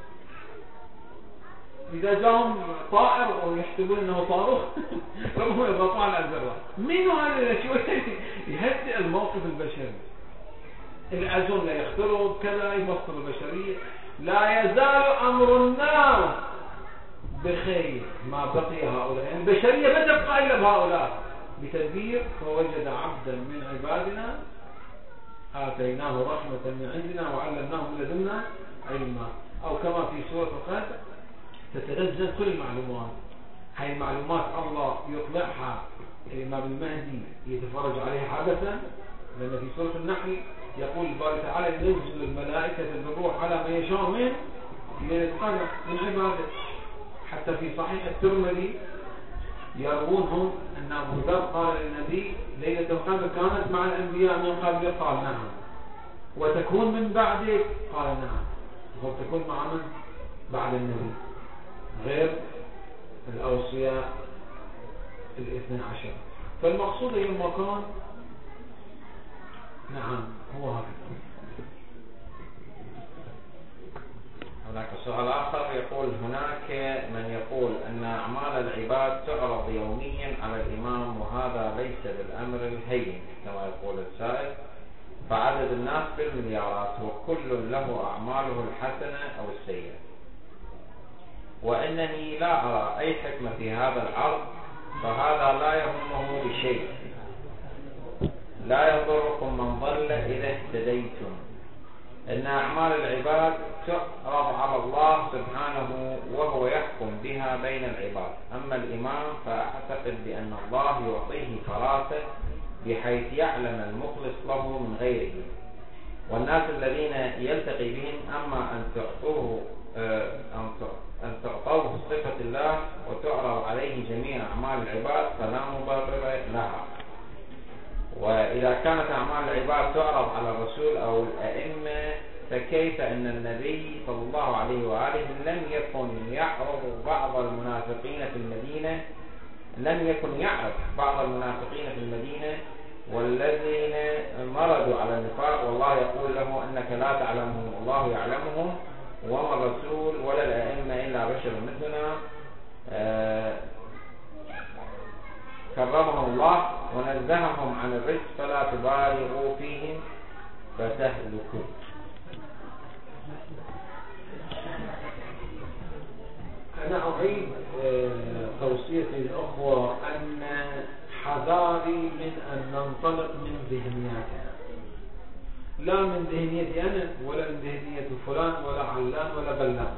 إذا جاهم طائر أو يحسبون أنه صاروخ ربما يضغطون على الزرار. منه هذا اللي شوية يهدئ الموقف البشري. الأزون لا يخترب كذا يبصر البشرية. لا يزال أمر الناس بخير ما بقي هؤلاء، يعني البشرية ما تبقى إلا بهؤلاء بتدبير. فوجد عبدا من عبادنا آتيناه رحمة من عندنا وعلمناه من لدنا علما، أو كما في سورة القدر تتنزل كل المعلومات. هاي المعلومات الله يطلعها الإمام المهدي يتفرج عليها عبثا، لأن في سورة النحل يقول الباري تعالى: ينزل الملائكة بالروح على ما يشاء من ليلة القدر من عباده. حتى في صحيح الترمذي يروونهم أن أبو ذر قال للنبي: ليلة القدر كانت مع الأنبياء من قبل؟ قال: نعم. وتكون من بعدك؟ قال: نعم. وتكون مع من؟ بعد النبي، غير الأوصياء الاثنى عشر. فالمقصود هي المكان. نعم هو هكذا. هناك سؤال آخر يقول: هناك من يقول أن أعمال العباد تعرض يوميا على الإمام، وهذا ليس بالأمر الهين كما يقول السائل، فعدد الناس بالمليارات وكل له أعماله الحسنة أو السيئة، وأنني لا أرى أي حكمة في هذا العرض، فهذا لا يهمه بشيء. لا يضركم من ضل إذا اهتديتم. إن أعمال العباد تعرض على الله سبحانه وهو يحكم بها بين العباد. أما الإمام فأعتقد بأن الله يعطيه فراسة بحيث يعلم المخلص له من غيره، والناس الذين يلتقي بهم. أما أن تعطوه أن تعطوه صفة الله وتعرض عليه جميع أعمال العباد فلا مبرر لها. وإذا كانت أعمال العباد تعرض على الرسول أو الأئمة فكيف أن النبي صلى الله عليه وآله لم يكن يعرف بعض المنافقين في المدينة لم يكن يعرف بعض المنافقين في المدينة والذين مرضوا على النفاق، والله يقول له أنك لا تعلمهم الله يعلمهم وما الرسول ولا الأئمة إلا بشر مثلنا، آه كرمهم الله ونزههم عن الرجس فلا تبالغوا فيهم فتهلكوا. أنا أعيد توصيتي الأخوة أن حذاري من أن ننطلق من ذهنياتنا، لا من ذهنيتي أنا ولا من ذهنية فلان ولا علان ولا بلان.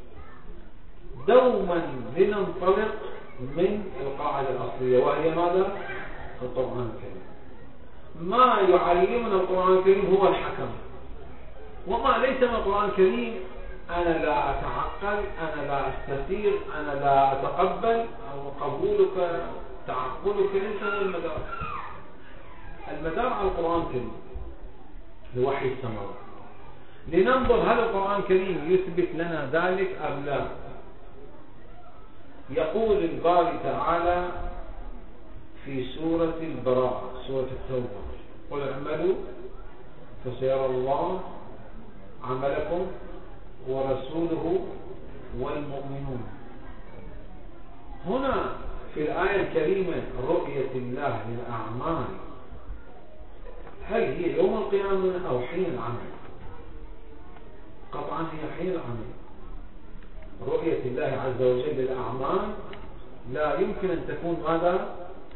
دوما لننطلق من القاعدة الأصلية وهي ماذا؟ القرآن الكريم. ما يعلمنا القرآن الكريم هو الحكم، وما ليس من القرآن الكريم أنا لا أتعقل، أنا لا أستثير، أنا لا أتقبل، أو قبولك تعقلك ليس هو المدار. المدار على القرآن الكريم لوحي السماوات، لننظر هل القرآن الكريم يثبت لنا ذلك أم لا. يقول الباري تعالى في سورة البراءة سورة التوبة: قل اعملوا فسيرى الله عملكم ورسوله والمؤمنون. هنا في الآية الكريمة رؤية الله للأعمال، هل هي يوم القيامة أو حين العمل؟ قطعا هي حين العمل. رؤية الله عز وجل للأعمال لا يمكن أن تكون ماذا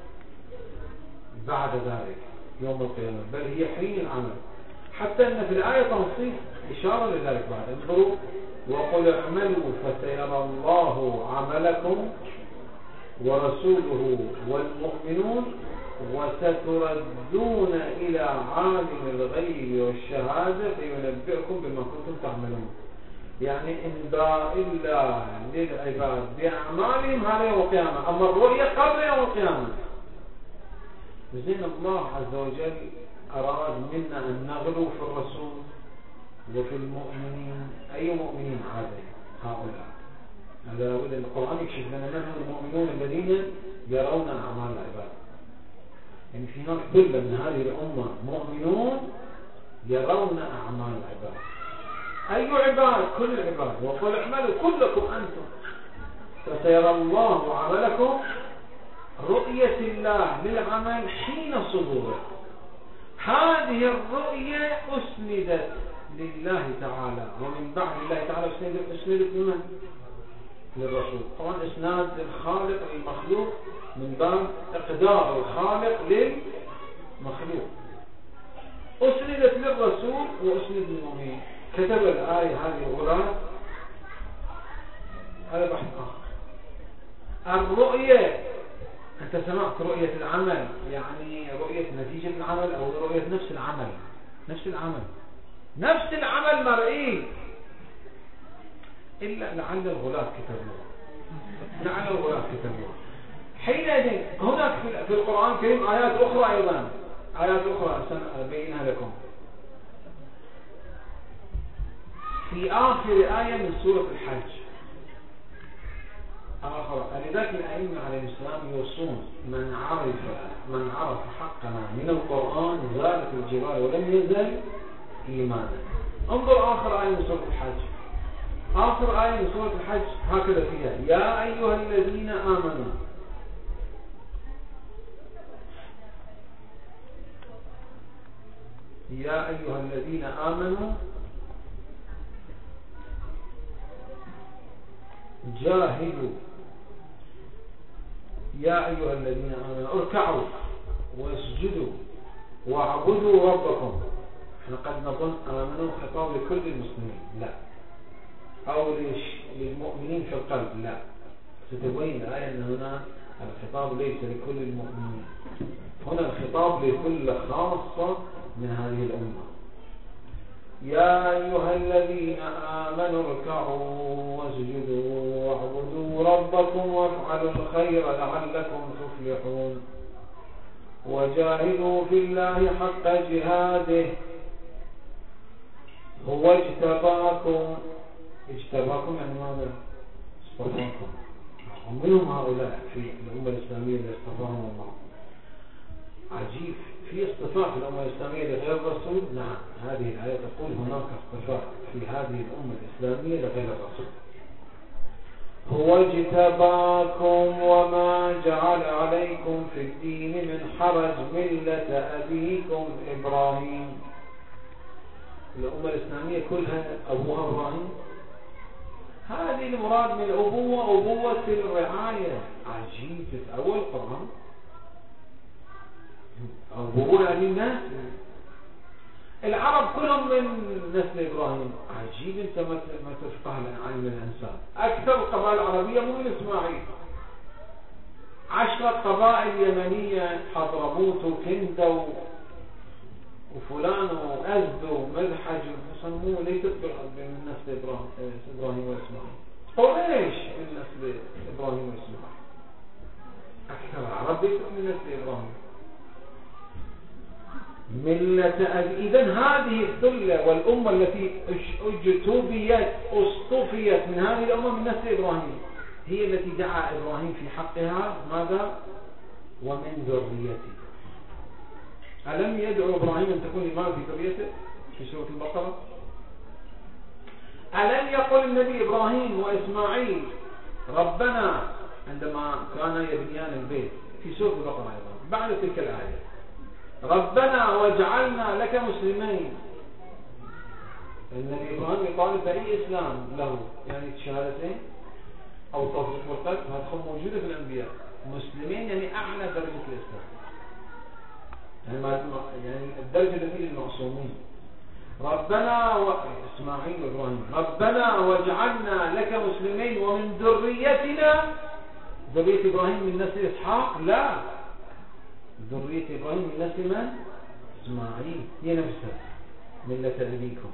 بعد ذلك يوم القيامة، بل هي حين العمل. حتى أن في الآية تنصيص إشارة لذلك بعد. انظروا: وقل اعملوا فسيرى الله عملكم ورسوله والمؤمنون وستردون إلى عالم الغيب والشهادة فينبئكم بما كنتم تعملون. يعني إنباء الله للعباد بأعمالهم هذا يوم القيامة، أما الرؤية قبل يوم القيامة. زين الله عز وجل أراد منا أن نغلو في الرسول وفي المؤمنين. أي مؤمنين هؤلاء؟ هذا لابد القرآن يكشف لنا من هم المؤمنون الذين يرون أعمال العباد. يعني في ناس كل من هذه الأمة مؤمنون يرون أعمال العباد. أي عباد؟ كل العباد. وقل اعملوا كلكم أنتم فسيرى الله عملكم. رؤية الله للعمل حين صدوره. هذه الرؤية أسندت لله تعالى، ومن بعد الله تعالى أسندت لمن؟ للرسول. طبعا إسناد الخالق للمخلوق من باب إقدار الخالق للمخلوق. أسندت للرسول وأسندت للمؤمنين. كتب الآية هذه الغلاة، هذا بحث آخر. الرؤية، أنت سمعت رؤية العمل يعني رؤية نتيجة العمل أو رؤية نفس العمل؟ نفس العمل نفس العمل مرئي، إلا لعل الغلاة كتبوها، لعل الغلاة كتبوها. حينئذ هناك في القرآن الكريم آيات أخرى، أيضا آيات أخرى سأبينها لكم. في آخر آية من سورة الحج آخر، لذلك الأئمة عليه السلام يوصون: من عرف من عرف حقنا من القرآن زالت الجبال ولم يزل إيمانا. انظر آخر آية من سورة الحج. آخر آية من سورة الحج هكذا فيها: يا أيها الذين آمنوا يا أيها الذين آمنوا جاهدوا يا أيها الذين آمنوا اركعوا واسجدوا واعبدوا ربكم. احنا قد نظن آمنوا خطاب لكل المسلمين، لا، أو للمؤمنين في القلب، لا. ستبين الآية أن هنا الخطاب ليس لكل المؤمنين، هنا الخطاب لكل خاصة من هذه الأمة. يا أيها الذين آمنوا اركعوا واسجدوا واعبدوا ربكم وافعلوا الخير لعلكم تفلحون وجاهدوا في الله حق جهاده هو اجتباكم. اجتباكم يعني ماذا؟ اصطفاكم. ومنهم هؤلاء في الأمة الإسلامية اللي اصطفاهم الله. عجيب، في اصطفاء في الأمة الإسلامية لغير الرسول؟ نعم، هذه الآية تقول هناك اصطفاء في هذه الأمة الإسلامية لغير الرسول. هو اجتباكم وما جعل عليكم في الدين من حرج ملة أبيكم إبراهيم. الأمة الإسلامية كلها أبوها إبراهيم. هذه المراد من الأبوة أبوة الرعاية. عجيب، في أول القرآن أبوه يعني الناس العرب كلهم من نسل إبراهيم. عجيب، أنت ما تفقه علم الإنسان. أكثر القبائل العربية مو من إسماعيل. عشرة قبائل يمنية، حضرموت وكندة وفلان وأزد ومذحج يسموه ليست من نسل إبراهيم وإسماعيل. قريش من نسل إبراهيم وإسماعيل. أكثر العرب ليست من نسل إبراهيم. ملة أبي. إذن هذه الثلة والأمة التي اجتبيت اصطفيت من هذه الأمة من نسل إبراهيم هي التي دعا إبراهيم في حقها ماذا؟ ومن ذريته. ألم يدعو إبراهيم أن تكون إمام في ذريته في سورة البقرة؟ ألم يقل النبي إبراهيم وإسماعيل ربنا عندما كان يبنيان البيت في سورة البقرة أيضا بعد تلك الآية ربنا واجعلنا لك مسلمين؟ النبي إبراهيم يطالب بأي إسلام له، يعني شهادتين أو توفيق بالقلب، هذه موجودة في الأنبياء. مسلمين يعني أعلى درجة الإسلام، يعني, يعني الدرجة التي للمعصومين. ربنا و... إسماعيل وإبراهيم ربنا واجعلنا لك مسلمين ومن ذريتنا. ذرية إبراهيم من نسل إسحاق؟ لا، ذرية إبراهيم من نسل من؟ إسماعيل، هي نفسها ملة أبيكم.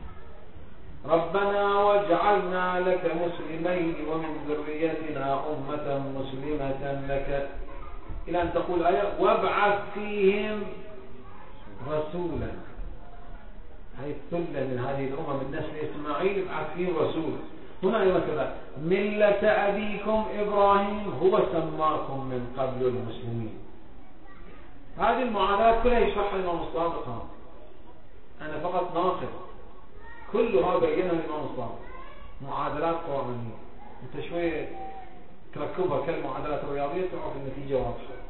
ربنا واجعلنا لك مسلمين ومن ذريتنا أمة مسلمة لك، إلى أن تقول آية وابعث فيهم رسولا. هذه الثلة من هذه الأمة من نسل إسماعيل ابعث فيهم رسول. هنا أيضا كذا ملة أبيكم إبراهيم هو سماكم من قبل المسلمين. هذه المعادلات كلها يشرحها الإمام الصادق. أنا فقط ناقل، كلها بينها الإمام الصادق، معادلات قرآنية. أنت شوية تركبها كالمعادلات الرياضية تعرف النتيجة واضحة.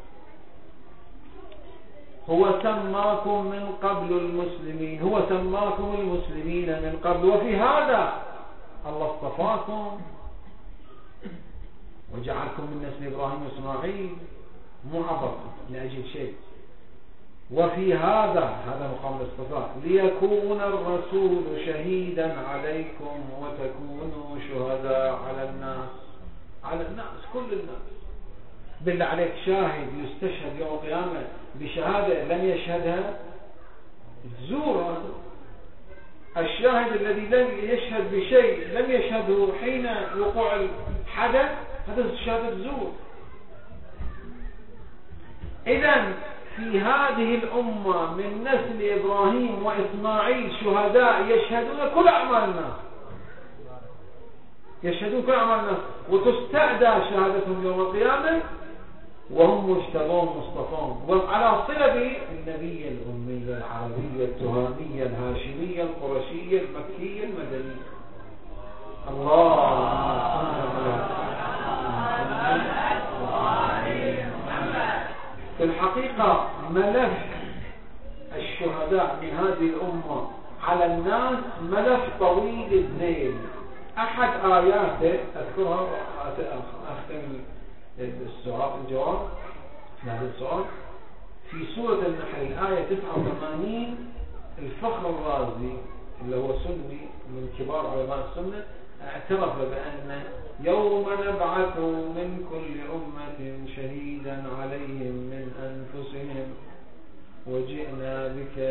هو سماكم من قبل المسلمين، هو سماكم المسلمين من قبل، وفي هذا الله اصطفاكم وجعلكم من نسل إبراهيم وإسماعيل، مو عبر لأجل شيء. وفي هذا هذا مقام الاصطفاء ليكون الرسول شهيدا عليكم وتكونوا شهداء على الناس. على الناس كل الناس. بالله عليك شاهد يستشهد يوم القيامة بشهادة لم يشهدها زور. هذا الشاهد الذي لم يشهد بشيء لم يشهده حين وقوع الحدث، هذا شهادة زور. إذن في هذه الأمة من نسل إبراهيم وإسماعيل شهداء يشهدون كل أعمال الناس، يشهدون كل أعمال الناس، وتستأدى شهادتهم يوم القيامة وهم مجتبون مصطفون، وعلى صلة النبي الأمي العربية التهامية الهاشمية القرشية المكية المدنية. الله في الحقيقة ملف الشهداء من هذه الأمة على الناس ملف طويل الذيل. أحد آياته أذكرها أختم السؤال الجواب هذا السؤال في سورة النحل الآية تسعة وثمانين. الفخر الرازي اللي هو سني من كبار علماء السنة اعترف بأن يوم نبعث من كل أمة شهيدا عليهم من أنفسهم وجئنا بك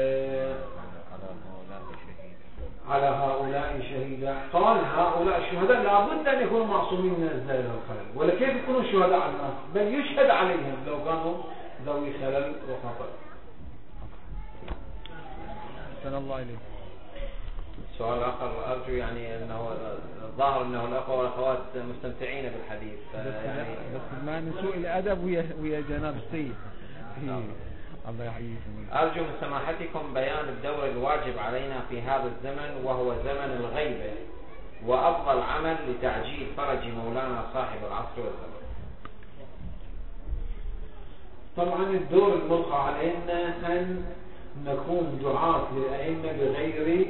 على هؤلاء شهيدا. قال هؤلاء الشهداء لابد أن يكونوا معصومين من الزلل والخلل، ولا كيف يكونوا شهداء على الناس؟ بل يشهد عليهم لو كانوا ذوي خلل وخطأ. أحسن الله إليك. سؤال آخر أرجو يعني أنه الظاهر أنه الأخوة والأخوات مستمتعين بالحديث يعني بس ما من سوء الأدب ويا ويا جناب السيد. الله يحييكم. أرجو من سماحتكم بيان الدور الواجب علينا في هذا الزمن وهو زمن الغيبة، وأفضل عمل لتعجيل فرج مولانا صاحب العصر والزمن. طبعا الدور الملقى علينا أن نكون دعاة للأئمة بغير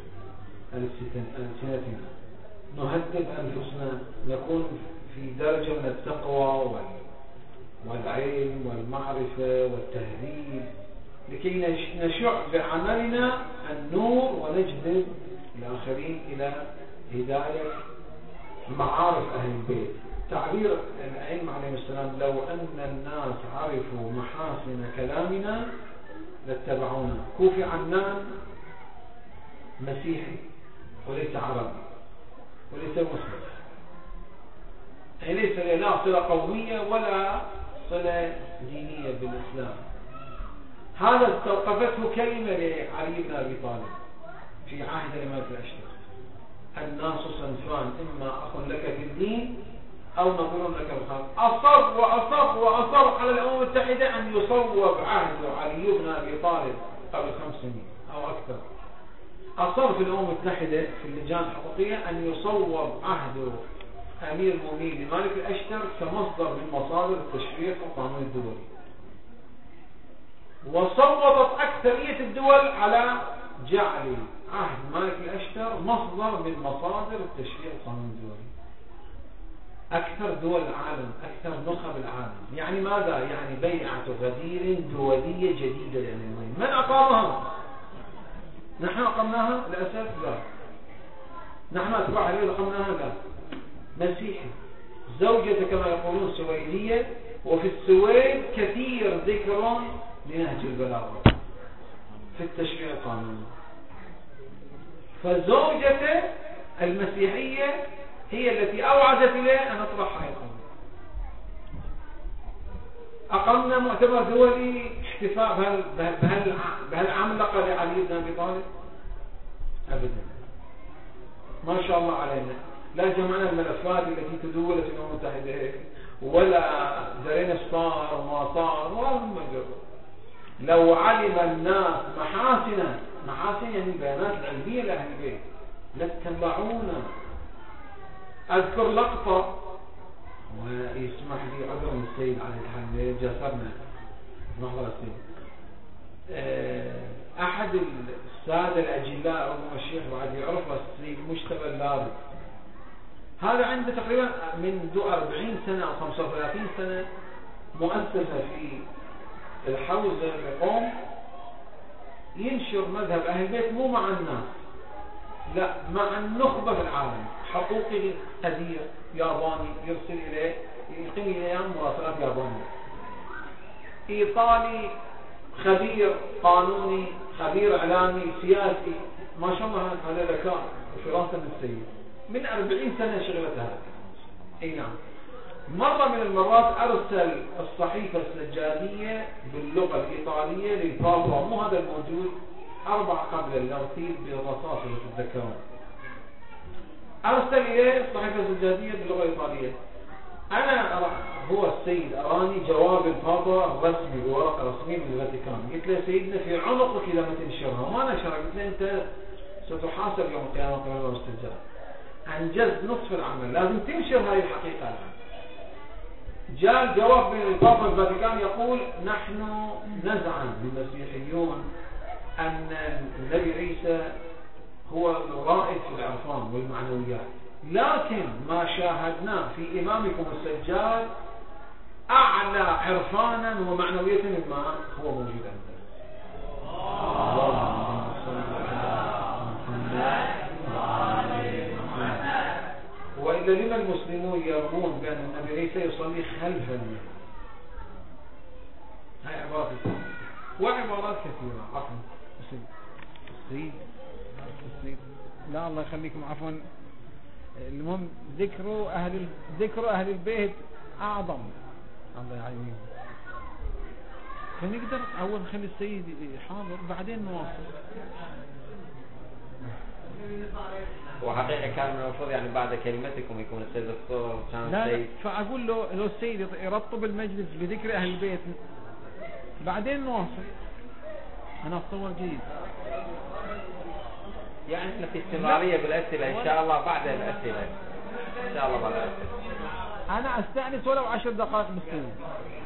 ألسنتنا، نهذب أنفسنا، نكون في درجة من التقوى والعلم والمعرفة والتهذيب لكي نشع بعملنا النور ونجذب الآخرين إلى هداية معارف أهل البيت. تعبير الأئمة عليهم السلام: لو أن الناس عرفوا محاسن كلامنا لاتبعونا. كوفي عنان مسيحي وليس عربي وليس مسلم، يعني ليس لا صلة قومية ولا صلة دينية بالإسلام. هذا استوقفته كلمة لعلي بن أبي طالب في عهد الإمام الأشتر: الناس صنفان، إما أخ لك في الدين أو نظر لك الخلق. أصر وأصر وأصر على الأمم المتحدة أن يصوب عهد علي بن أبي طالب قبل خمس سنين أو أكثر. أصر في الأمم المتحدة في اللجان الحقوقية أن يصوب عهد أمير المؤمنين مالك الأشتر كمصدر من مصادر التشريع والقانون الدولي، وصوتت أكثرية الدول على جعل عهد مالك الأشتر مصدر من مصادر التشريع والقانون الدولي. أكثر دول العالم، أكثر نخب العالم. يعني ماذا؟ يعني بيعة غدير دولية جديدة للأمم. من أقامها؟ نحن أقمناها؟ للأسف لا. نحن أتباع عليه أقمناها؟ لا. مسيحي، زوجته كما يقولون سويدية، وفي السويد كثير ذكر لنهج البلاغة في التشريع القانوني. فزوجته المسيحية هي التي أوعدت إليه أن أطرح هذه القانون. أقمنا مؤتمر دولي احتفاء بهالعملقة لعلي بن أبي طالب؟ أبدا. ما شاء الله علينا، لا جمعنا الملفات التي تدولت في الأمم المتحدة ولا درينا صار وما صار ولا مجرد. لو علم الناس محاسن محاسن يعني البيانات العلمية لأهل البيت لاتبعونا. أذكر لقطة، ويسمح لي عذر من السيد على الحال جاسرنا محضر السيد. أحد السادة الأجلاء أو المشيخ بعد يعرف السيد مجتبى اللاري، هذا عنده تقريبا منذ أربعين سنة أو خمسة وثلاثين سنة مؤسسة في الحوزة لقوم ينشر مذهب أهل البيت مو مع الناس، لا مع النخبة في العالم. حقوقي قدير ياباني يرسل إليه يقيم إليه مراسلات يابانية، إيطالي خبير قانوني خبير إعلامي سياسي، ما شاء الله هذا ذكاء وفراسة من السيد. من أربعين سنة شغلتها. أي نعم. مرة من المرات أرسل الصحيفة السجادية باللغة الإيطالية للبابا، مو هذا الموجود، أربع قبل اللوثيل بالرصاص اللي تتذكرون. أرسل إليه الصحيفة السجادية باللغة الإيطالية. أنا أرى هو السيد أراني جواب البابا الرسمي بورقة رسمية من الفاتيكان. قلت له سيدنا في عنقك إذا ما تنشرها. وما نشرها. قلت له أنت ستحاسب يوم القيامة قبل الاستجابة. أنجزت نصف العمل، لازم تنشر هذه الحقيقة الآن. جاء الجواب من البابا الفاتيكان يقول: نحن نزعم المسيحيون أن النبي عيسى هو الرائد في العرفان والمعنويات، لكن ما شاهدناه في إمامكم السجاد أعلى عرفانا ومعنوية مما هو موجود عندنا. وإذا لما المسلمون يرمون بأن النبي عيسى يصلي خلف النبي؟ هاي عبارات وعبارات كثيرة. عفوا السيد السيد لا الله يخليكم عفوا. المهم ذكروا أهل ذكروا أهل البيت أعظم. الله يعينهم. فنقدر أول نخلي السيد حاضر بعدين نواصل. وحقيقة كان من المفروض يعني بعد كلمتكم يكون السيد الدكتور كان لا لا، السيد فأقول له لو السيد يرطب المجلس بذكر أهل البيت بعدين نواصل. أنا أتصور جيد. يعني احنا في استمرارية بالأسئلة إن شاء الله بعد الأسئلة إن شاء الله بعد الأسئلة. أنا أستأنس ولو عشر دقائق بالسيد.